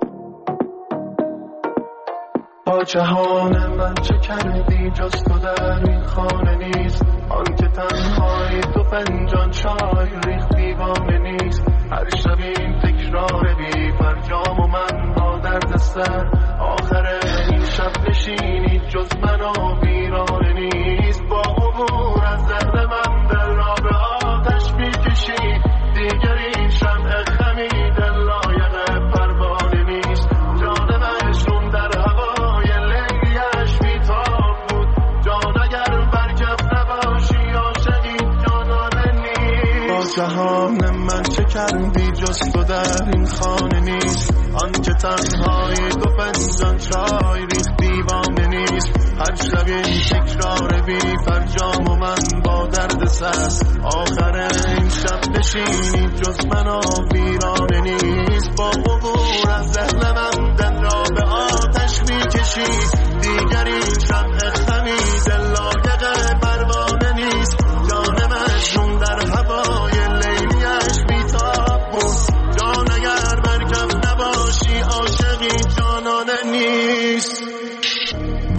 با جهان من چه کردی جز تو در این خانه نیست، آن که تنهایی تو فنجان چای ریخت دیوانه نیست، هر شب این تکرار بی فرجام و من با درد سر، آخر این شب نشینی جز من و ویرانه نیست، با عبور از درد من دل را به آتش میکشی، دیگر این شمع خمید لایق پروانه نیست، جان مشروم در هوای لیلیش بیتاب بود، جان اگر برکف نباشی عاشقی جانانه نیست. با جهان من چه کردی جز تو در این خانه نیست، آن که تنهایی دو فنجان چای ریخت دیوانه نیست، هر شب این تکرار بی فرجام و من با درد سر، آخر این شب نشینی جز من و ویرانه نیست، با عبور از ذهن من دل را به آتش میکشی، دیگر این شمع خمید لایق پروانه نیست، جان مجنون در هوای لیلیش بیتاب بود،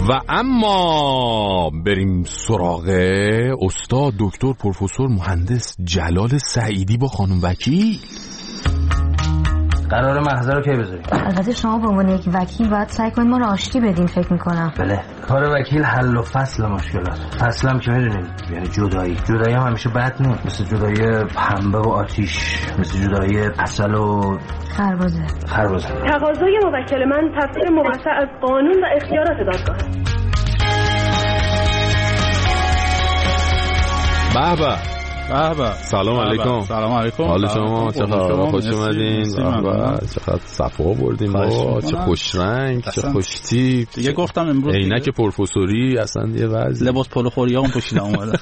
و اما بریم سراغ استاد دکتر پروفسور مهندس جلال سعیدی با خانم وکیل. قرار محضر رو کی بذاریم؟ البته شما به عنوان یک وکیل باید سعی کنید ما رو آشتی بدین فکر میکنم. بله، کار وکیل حل و فصل مشکلات. فصل هم که میدونیم یعنی جدایی. جدایی هم همیشه بد نیست، مثل جدایی پنبه و آتیش، مثل جدایی عسل و خربزه. خربزه. تقاضای موکل من تفسیر موسع از قانون و اختیارات دادگاه. به به به به. سلام علیکم. سلام علیکم. حال شما چقدر خوش اومدین. چقدر صفا بردیم با چه خوش رنگ، چه خوش تیپ. دیگه گفتم امروز عینک پروفسوری اصلا یه وضع. لباس پلو خوریام پوشیدم اومده.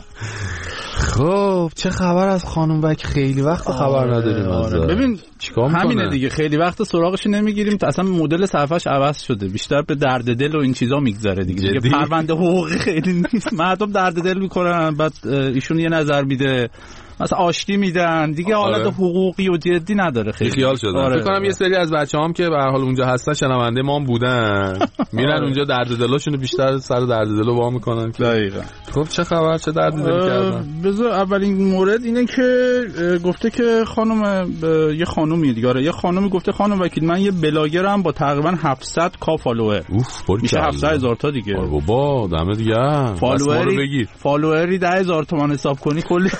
خب چه خبر از خانم بک؟ خیلی وقت خبر نداریم ازش. ببین چیکار میکنه؟ همینه دیگه، خیلی وقت سراغش نمیگیریم، اصلا مدل صفحش عوض شده، بیشتر به درد دل و این چیزا میگذره دیگه. دیگه پرونده حقوقی خیلی نیست، مردم درد دل میکنن، بعد ایشون یه نظر میده، مثلا آشتی میدن دیگه. آره. حالت حقوقی و جدی نداره، خیلی خیال شده. آره. فکر کنم یه سری از بچه‌هام که به هر حال اونجا هستن شنونده ما هم بودن، میرن آره. اونجا درد دلاشونو بیشتر سر درد دلو وا میکنن. دقیقاً. خب چه خبر، چه درد دلی کردن؟ بذار اولین مورد اینه که گفته که خانم یه خانومی دیگه آره یه خانومی گفته خانم وکیل من یه بلاگرم با تقریبا هفتصد کا فالوور. اوف میشه هفتصد هزار تا دیگه. آره بابا دمه دیگه. فالووری فالووری ده هزار تومان حساب کنی کلی.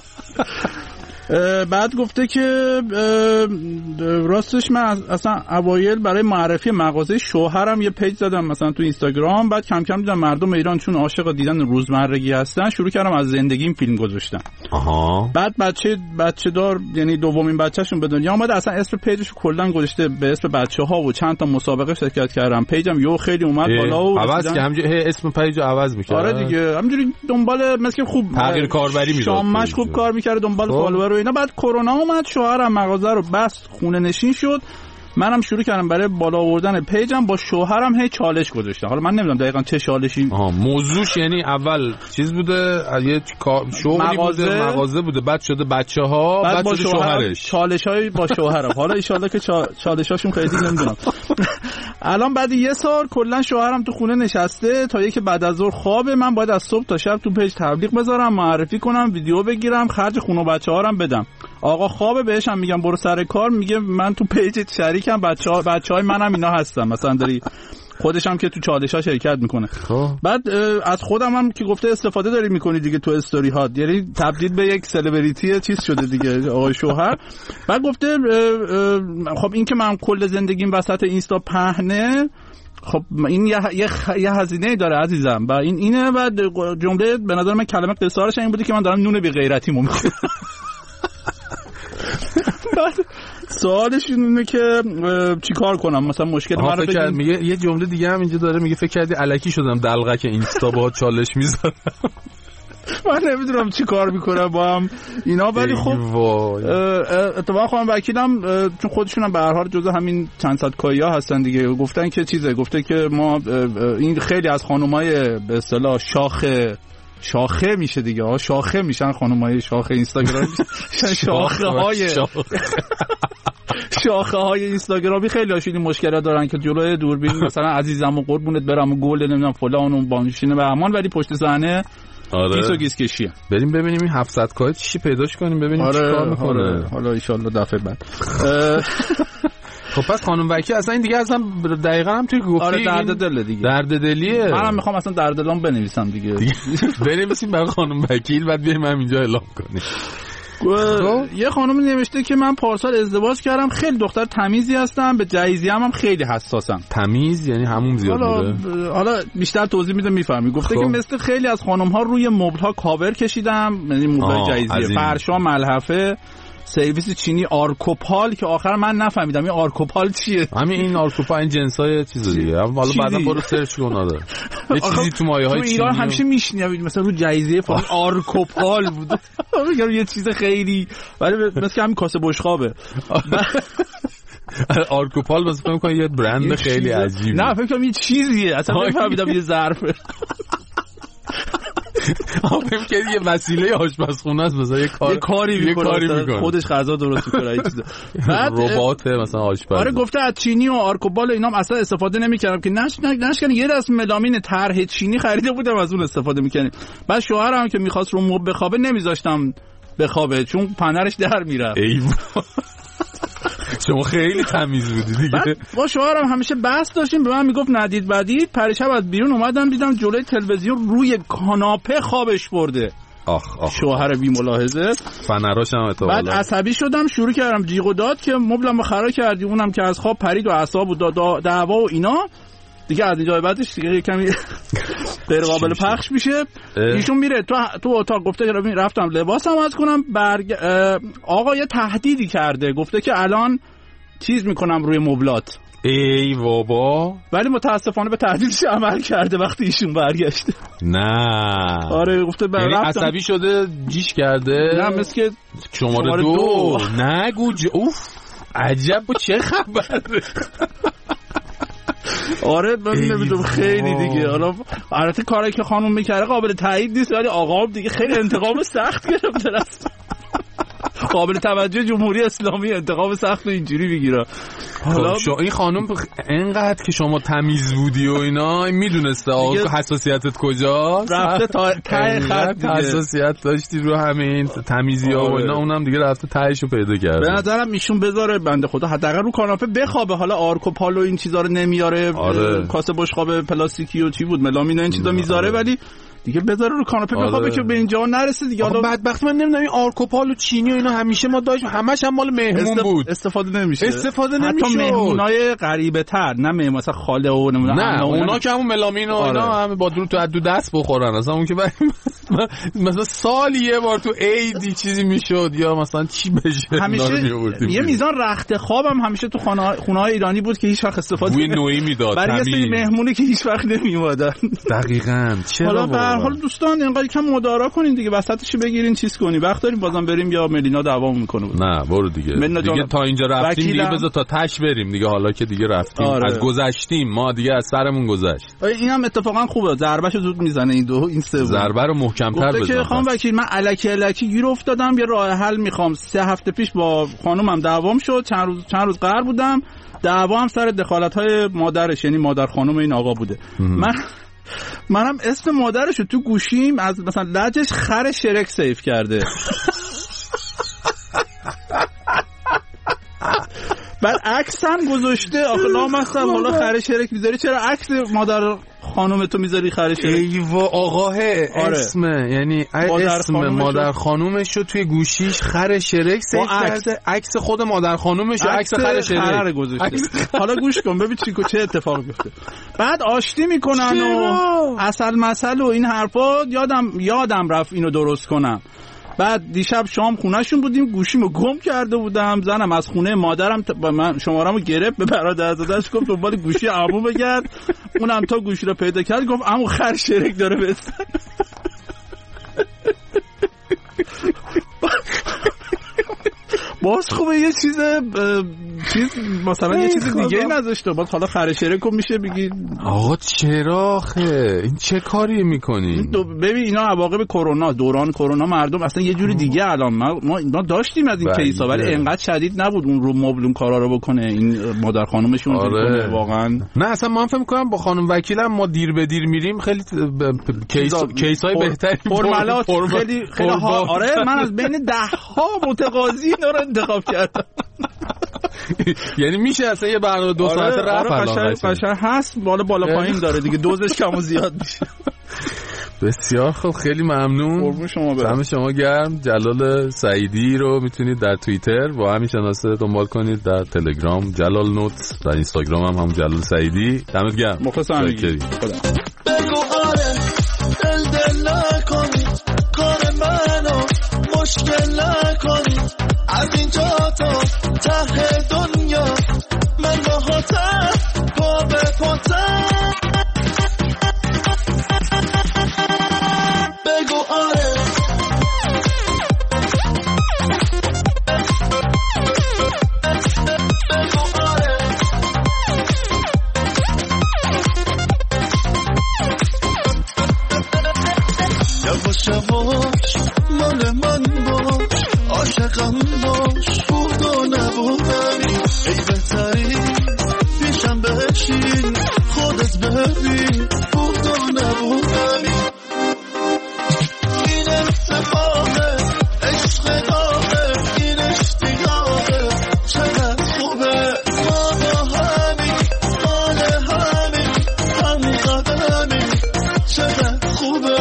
بعد گفته که راستش من اصلا اوایل برای معرفی مغازه شوهرم یه پیج زدم مثلا تو اینستاگرام، بعد کم کم دیدم مردم ایران چون عاشق دیدن روزمرگی هستن شروع کردم از زندگیم فیلم گذاشتن. آها. بعد بچه بچه دار یعنی دومین بچه‌شون به دنیا اومده، اصلا اسم پیجش کلا گذاشته به اسم بچه‌ها و چند تا مسابقه شرکت کردم. پیجم یو خیلی اومد بالا و عوض که همینجوری اسم پیجو عوض می‌کنه. آره دیگه همینجوری دنبال مثلا خوب تغییر کاربری می‌داد. شامش خوب کار می‌کرد دنبال فالوور و اینا. بعد کرونا اومد، شوهرم مغازه رو بست، خونه نشین شد، منم شروع کردم برای بالا آوردن پیجم با شوهرم هی چالش گذاشتم. حالا من نمیدونم دقیقاً چه چالشی. آها موضوعش یعنی اول چیز بوده، یه شغلی بوده، مغازه بوده، بعد شده بچه‌ها، بعد, بعد با شوهرش چالشای با شوهرم. حالا ان شاءالله که چالشاشون خیلی نمیدونم. الان بعد یه سال کلا شوهرم تو خونه نشسته تا یکی بعد از ظهر خوابه، من باید از صبح تا شب تو پیج تبلیغ بذارم، معرفی کنم، ویدیو بگیرم، خرج خونه و بچه‌ها رو بدم. آقا خوابه، بهش هم میگم برو سر کار، میگه من تو پیج شریکم، بچه‌ها بچه‌های منم اینا هستن، مثلا داری خودش هم که تو چالش‌ها شرکت میکنه. بعد از خودم هم که گفته استفاده داری میکنی دیگه تو استوری ها، یعنی تبدیل به یک سلبریتی چیز شده دیگه آقای شوهر. بعد گفته خب این که من کل زندگیم وسط اینستا پهنه، خب این یه یه, یه هزینه داره عزیزم. و این اینه. بعد جمله به نظر من کلمه قصارش این بوده که من دارم نون بی غیرتی ممکن. بعد سوالش اینه که چیکار کنم، مثلا مشکل من رو بگید. میگه یه جمله دیگه هم اینجا داره، میگه فکر کردی الکی شدم دلغک اینستا با چالش میذارم. من نمیدونم چی کار میکنم با هم اینا. ولی خب اتفاقا خانم وکیلم چون خودشون هم به هر حال جزء همین چند صد کایا هستن دیگه، گفتن که چیزه، گفته که ما این خیلی از خانمای به اصطلاح شاخه شاخه میشه دیگه ها شاخه میشن خانمای شاخه اینستاگرام شاخه های شاخه های اینستاگرامی خیلی هاشون این مشکلات دارن که جلوی دوربین مثلا عزیزم و قربونت برم و گل نمیدونم فلان و بانشینه و همان، ولی پشت صحنه آره. گیس و گیس کشیه. بریم ببینیم این هفتصد کای چی پیداش کنیم، ببینیم آره. چی کار میکنه. آره. حالا ان شاء الله دفعه بعد. خب پس خانم وکیل اصلا این دیگه اصلا دقیقاً هم توی گفتی آره درد دل دیگه، درد دلیه. منم میخوام اصلا درد دلام بنویسم دیگه, دیگه. بنویسیم برای خانم وکیل، بعد بیایم هم اینجا اعلام کنیم. یه خانم نوشته که من پارسال ازدواج کردم، خیلی دختر تمیزی هستم، به جهیزی هم, هم خیلی حساسم. تمیز یعنی همون زیاد بوده؟ حالا بیشتر توضیح میده میفهمی. گفته خب. که مثل خیلی از خانم ها روی مبل ها کاور کشیدم، یعنی مبل جهیزی، فرشا، ملحفه، سرویس چینی آرکوپال که آخر من نفهمیدم این آرکوپال چیه. همین این آرکوپال این جنسای چیز دیگه، حالا بعدا برو سرچ کن. داره یه چیزی تو مایه‌های چینی تو ایران همیشه میشنوید مثلا رو جایزه فلان آرکوپال بوده، میگم یه چیز خیلی، ولی مثل همین کاسه بشقابه. آرکوپال واسه فکر کنم یه برند خیلی عجیبه. نه فکر کنم یه چیزیه، اصلا نفهمیدم یه ظرفه. آقا که یه وسیله آشپزخونه است مثلا یه کار یه کاری میکنه خودش غذا درست میکنه این چیزا بعد ربات مثلا آشپز. آره گفته از چینی و آرکوبال و اینام اصلا استفاده نمیکردم که نش نشکن یه دست ملامین طرح چینی خریده بودم از اون استفاده میکنیم. بعد شوهرم که میخواست رو مبل بخوابه نمیذاشتم بخوابه چون پنرش در میره. ای شما خیلی تمیز بودی دیگه. با شوهرم همیشه بحث داشتیم به من میگفت ندید بدید. پریشب از بیرون اومدم دیدم جلوی تلویزیون روی کاناپه خوابش برده. آخ آخ شوهر بی ملاحظه فنراش هم اتفاقا. بعد عصبی شدم شروع کردم جیغ و داد که مبلمو خراب کردی. اونم که از خواب پرید و اعصاب و دعوا و اینا دیگه. از اینجا بعدش دیگه کمی غیر قابل پخش میشه. ایشون میره تو تو اتاق گفته رفتم لباس عوض کنم. برگ... آقا یه تهدیدی کرده گفته که الان چیز میکنم روی مبلات. ای بابا. ولی متاسفانه به تهدیدش عمل کرده وقتی ایشون برگشته. نه آره گفته یعنی عصبی شده جیش کرده. نه مثل که شماره, شماره دو, دو. نگو ج... اوف عجب با چه خبره. آره من نمیدونم خیلی دیگه. حالا البته کاری که خانم میکرده قابل تایید نیست ولی آقا دیگه خیلی انتقام سخت گرفته است. قابل توجه جمهوری اسلامی انتقام سخت اینجوری میگیره. حالا شو این خانم اینقدر که شما تمیز بودی و اینا میدونسته آقا حساسیتت کجاست. رفته تا ته خط دیگه حساسیت داشتی رو همین تمیزی‌ها و اینا. اونم دیگه رفته تهشو پیدا کرده. به نظرم ایشون بذاره بنده خدا حداقل رو کاناپه بخوابه. حالا آرکوپال و این چیزا رو نمیاره. آره. کاسه بشقاب پلاستیکی و چی بود ملامین این چیزا میذاره ولی دیگه بذاره رو کاناپه بخوابه. آره. که به اینجا نرسه دیگه. حالا بدبخت من نمیدونم این آرکوپال و چینی و اینا همیشه ما داشتیم همش هم مال مهمون استف... بود. استفاده نمیشه. استفاده نمیشه. حتی مهمونای غریبه تر نه مهمون مثلا خاله و نمیدونم نه اونا که همون ملامین و اینا. آره. هم با درو تو دو دست بخورن اصلا. اون که مثلا سال یه بار تو عیدی چیزی میشد یا مثلا چی بشه همیشه یه میزان رخت خوابم همیشه تو خونه خونه‌های ایرانی بود که هیچ وقت استفاده بوی نوعی میداد. برای یه سری مهمونی که هیچ وقت نمیومدن. دقیقاً. حالا به هر حال دوستان اینقدر کم مدارا کنین دیگه وسطش بگیرین چیز کنین. وقت داریم بازم بریم یا ملینا دعوام میکنه بود. نه برو دیگه دیگه تا اینجا رفتیم دیگه بذار تا تاش بریم دیگه. حالا که دیگه رفتیم. آره. از گذشتیم ما دیگه از سرمون گذشت. اینم اتفاقا خوبه ضربهشو زود میزنه این دو این سه ضربه رو محکم‌تر بزن. گفته که خانم وکیل من الکی الکی گیر افتادم یه راه حل میخوام. سه هفته پیش با خانومم دعوام شد. چند روز چند روز قهر بودم. دعوا هم سر دخالت‌های مادرش یعنی مادر خانم این آقا بوده. من منم اسم مادرشو تو گوشیم از مثلا لجش خر شرک سیف کرده. بعد عکس هم گذاشته. آخه لامصب حالا خر شرک میذاری چرا عکس مادر خانم تو میذاری خر شرک؟ ایوا آقاه. آره. اسم یعنی اسم مادر خانومشو توی گوشیش خر شرک سیف کرده. عکس خود مادر خانومشو عکس خر شرک گذاشته. حالا گوش کن ببین چی چه اتفاقی میفته. بعد آشتی میکنن و اصل مسئل و این حرفا. یادم یادم رفت اینو درست کنم. بعد دیشب شام خونهشون بودیم گوشیمو گم کرده بودم. زنم از خونه مادرم ت... من شماره‌مو گرفت به برادرزاده‌اش گفت دنبال گوشی عمو بگرد. اونم تا گوشی رو پیدا کرد گفت عمو خر شرک داره بزن. باز خوبه یه چیز چیز مثلا یه چیز دیگه نذاشته. باز حالا خر شرکو میشه بگی آقا چرا آخه این چه کاری میکنین؟ ببین اینا عواقب کرونا دوران کرونا مردم اصلا یه جوری دیگه الان ما ما داشتیم از این کیسا ولی انقدر شدید نبود اون رو مبلون کارا رو بکنه این مادر خانومشون. آره. بکنه واقعا. نه اصلا من فکر می‌کنم با خانم وکیلم ما دیر به دیر میریم خیلی کیس کیسای بهتری فرمالات خیلی خیلی ها. آره من از بین ده ها متقاضی اینا رو انتخاب کردم. یعنی میشه اصلا یه برنامه دو ساعت رفت. آره قشنگ هست بالا بالا پایین داره دیگه دوزش کم و زیاد میشه. بسیار خوب خیلی ممنون. قربون شما برم. دم شما گرم. جلال سعیدی رو میتونید در توییتر با همین شناسه دنبال کنید. در تلگرام جلال نوت. در اینستاگرام هم هم جلال سعیدی. دمت گرم. مخلصم میگی. بگو آره دل دل نکنی کار منو مشکل نکنی از اینجا تا ته دنیا من راحتم پا به پاتم. بگو آره بگو آره غم باش بود و نبودمی ای بهتری پیشم بشین خودت ببین بود و نبودمی این اتفاقه عشق داغه این اشتیاقه چقدر خوبه ما با همین حال همین هم قدمی چقدر خوبه.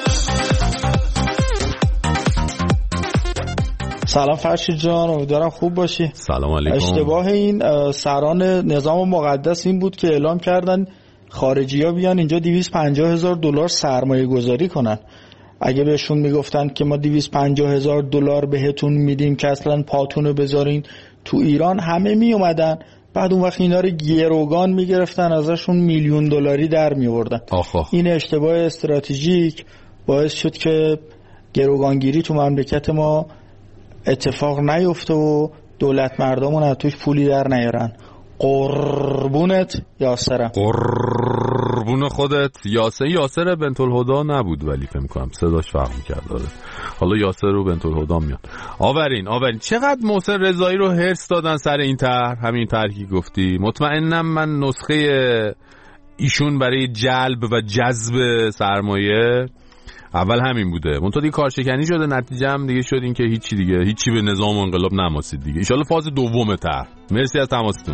سلام فرشید جان، امیدوارم خوب باشی. سلام علیکم. اشتباه این سران نظام مقدس این بود که اعلام کردن خارجی‌ها بیان اینجا دویست و پنجاه هزار دلار سرمایه گذاری کنن. اگه بهشون میگفتن که ما دویست و پنجاه هزار دلار بهتون میدیم که اصلا پاتونو بذارین تو ایران، همه می اومدن بعد اون وقت اینا رو گروگان میگرفتن ازشون میلیون دلاری در میوردن. این اشتباه استراتژیک باعث شد که گروگانگیری تو مملکت ما اتفاق نیفته و دولت مردمون از توش پولی در نیارن. قربونت یاسرم. قربون خودت یاسر. یاسر بنت الهدا نبود ولی فکر می‌کنم صداش فرق می‌کرد. حالا یاسر رو بنت الهدا میاد. آورین آورین چقدر محسن رضایی رو هرس دادن سر این طرح، همین طرحی گفتی. مطمئنم من نسخه ایشون برای جلب و جذب سرمایه اول همین بوده، منتها دیگه کارشکنی شده، نتیجه هم دیگه شد این که هیچی دیگه هیچی به نظام و انقلاب نماسید دیگه. ان شاءالله فاز دوم طرح. مرسی از تماستون.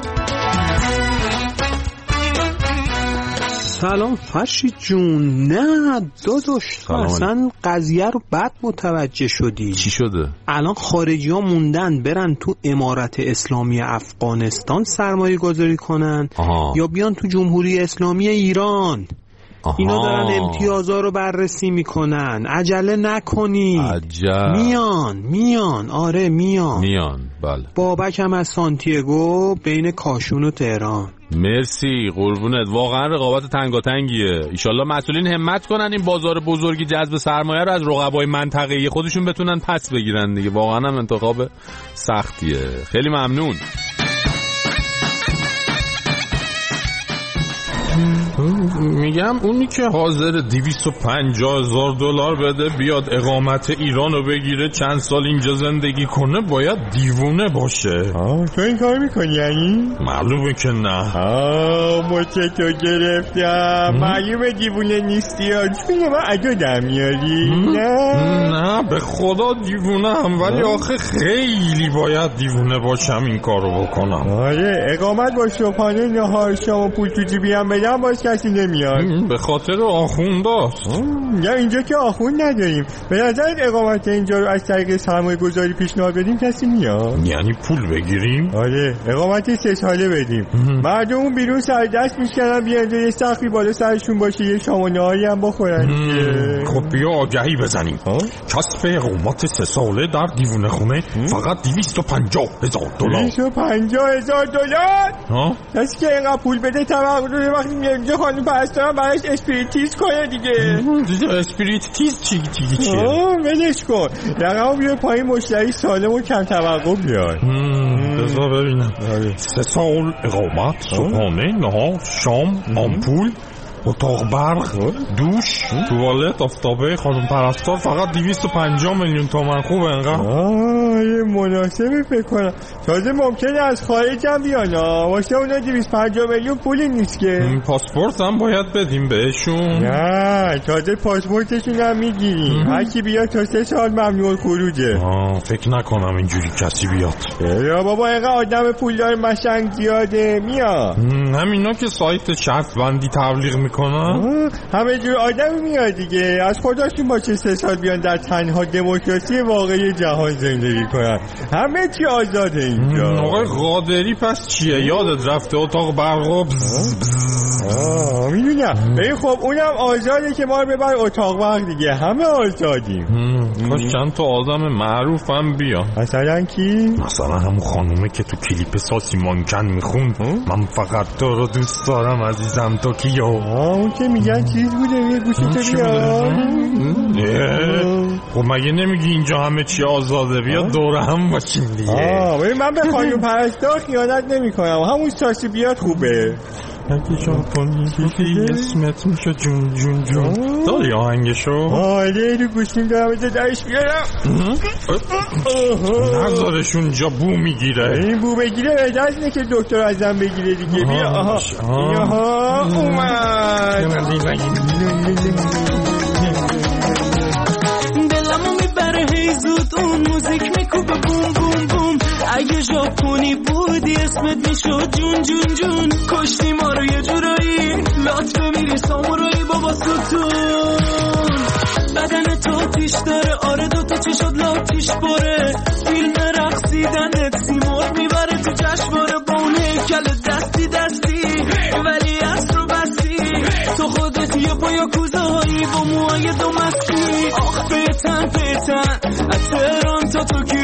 سلام فرشید جون. نه داداش تو اصلا قضیه رو بد متوجه شدی. چی شده؟ الان خارجی ها موندن برن تو امارت اسلامی افغانستان سرمایه گذاری کنن آها. یا بیان تو جمهوری اسلامی ایران. آها. اینا دارن امتیازها رو بررسی میکنن، عجله نکنی. عجب. میان میان آره میان میان بله. بابک هم از سانتیاگو بین کاشون و تهران. مرسی قربونت. واقعا رقابت تنگاتنگیه. ایشالله مسئولین همت کنن این بازار بزرگی جذب سرمایه رو از رقبای منطقه‌ای خودشون بتونن پس بگیرن دیگه. واقعا هم انتخاب سختیه. خیلی ممنون. میگم اونی که حاضر دویست و پنجاه هزار دلار بده بیاد اقامت ایرانو بگیره چند سال اینجا زندگی کنه باید دیوونه باشه. آه تو این کار میکنی یعنی؟ معلومه که نه. آه مچه تو گرفتم. معلومه دیوونه نیستی ها. چونه من اگه در میاری؟ نه نه به خدا دیوونه هم، ولی آخه خیلی باید دیوونه باشم این کارو بکنم. آره اقامت با صبحانه نهار شام و پول تو جیبی هم بدم باز کسی نمیاد. به خاطر آخونداست. یا اینجا که آخوند نداریم. به نظرت اقامت اینجا رو از طریق سرمایه گذاری پیشنهاد بدیم کسی میاد؟ یعنی پول بگیریم؟ آره اقامت سه ساله بدیم. مردم اون بیرون سر دست میشکنن بیان یه سقفی بالا سرشون باشه یه شام و نهاری هم بخورن. خب بیا آگهی بزنیم. کسب اقامت سه ساله در دیوونه خونه فقط دویست و پنجاه هزار دلار. دویست و پنجاه هزار دلار؟ کسی که اینقدر پول بده توقع وقتی میاد اینجا خانم پرستارم براش اسپریتیز کنه دیگه. اسپریتیز چی چی چیه؟ ولش کن. رقمو بیار پایین مشتری سالم و کم توقع بیار. بذار ببینم. سه سال اقامت، صبحانه، نهار، شام، آمپول، اتاق برق، دوش، توالت، آفتابه، خانم پرستار فقط دویست و پنجاه میلیون تومان. خوبه انقدر؟ آه یه مناسبه فکر کنم. تازه ممکنه از خارج هم بیان. واسه اونا دویست و پنجاه میلیون پولی نیست که. پاسپورت هم باید بدیم بهشون. نه تازه پاسپورتشون هم میگیریم. هر کی بیاد تا سه سال ممنوع خروجه. آه فکر نکنم اینجوری کسی بیاد. یا بابا اینقدر آدم پولدار مشنگ زیاده میاد. همینا که سایت شرط بندی تبلیغ می کنن همه جور آدم میاد دیگه. از خودشون باشه سه سال بیان در تنها دموکراسی واقعی جهان زندگی کنن. همه چی آزاده اینجا. آقای قادری پس چیه؟ یادت رفته اتاق برق بز بز. آه میدونم. ببین خب اونم آزاده که ما رو ببر اتاق برق دیگه. همه آزادیم. کاش چند تا آدم معروف هم بیا. مثلا کی؟ مثلا همون خانومه که تو کلیپ ساسی مانکن میخوند من فقط تو رو دوست دارم عزیزم توکیو. اون که میگن چیز بوده یه گوشی تو بیار. خب مگه نمیگی اینجا همه چی آزاده؟ بیا دور هم باشیم دیگه. آه ببین من به خانم پرستار خیانت نمی کنم. همون ساسی بیاد خوبه. اگه ژاپنی دیدی اسمت میشه جون جون جون. داری آهنگشو؟ آره رو گوشیم دارم ازا درش بیارم. نظرشون جا بو میگیره. این بو بگیره بهتر از اینه که دکتر ازم بگیره دیگه. بیا آها آها اومد. دلمو میبره هی زود اون موزیک میکوبه بوم بوم بوم. اگه ژاپنی بودی اسمت میشد جون جون جون. کشتی ما رو یه جورایی لات بمیری سامورایی بابا ستون. بدن تو پیش داره آره دوتا چشات لاتیش باره. فیلم رقصیدنت سیمور میبره تو جشنواره با اون هیکل دستی دستی ولی اصر رو بستی. تو خودت یه پایا کوزایی با موهای دو مستی. آخ پیتن پیتن از تهران تا توکیو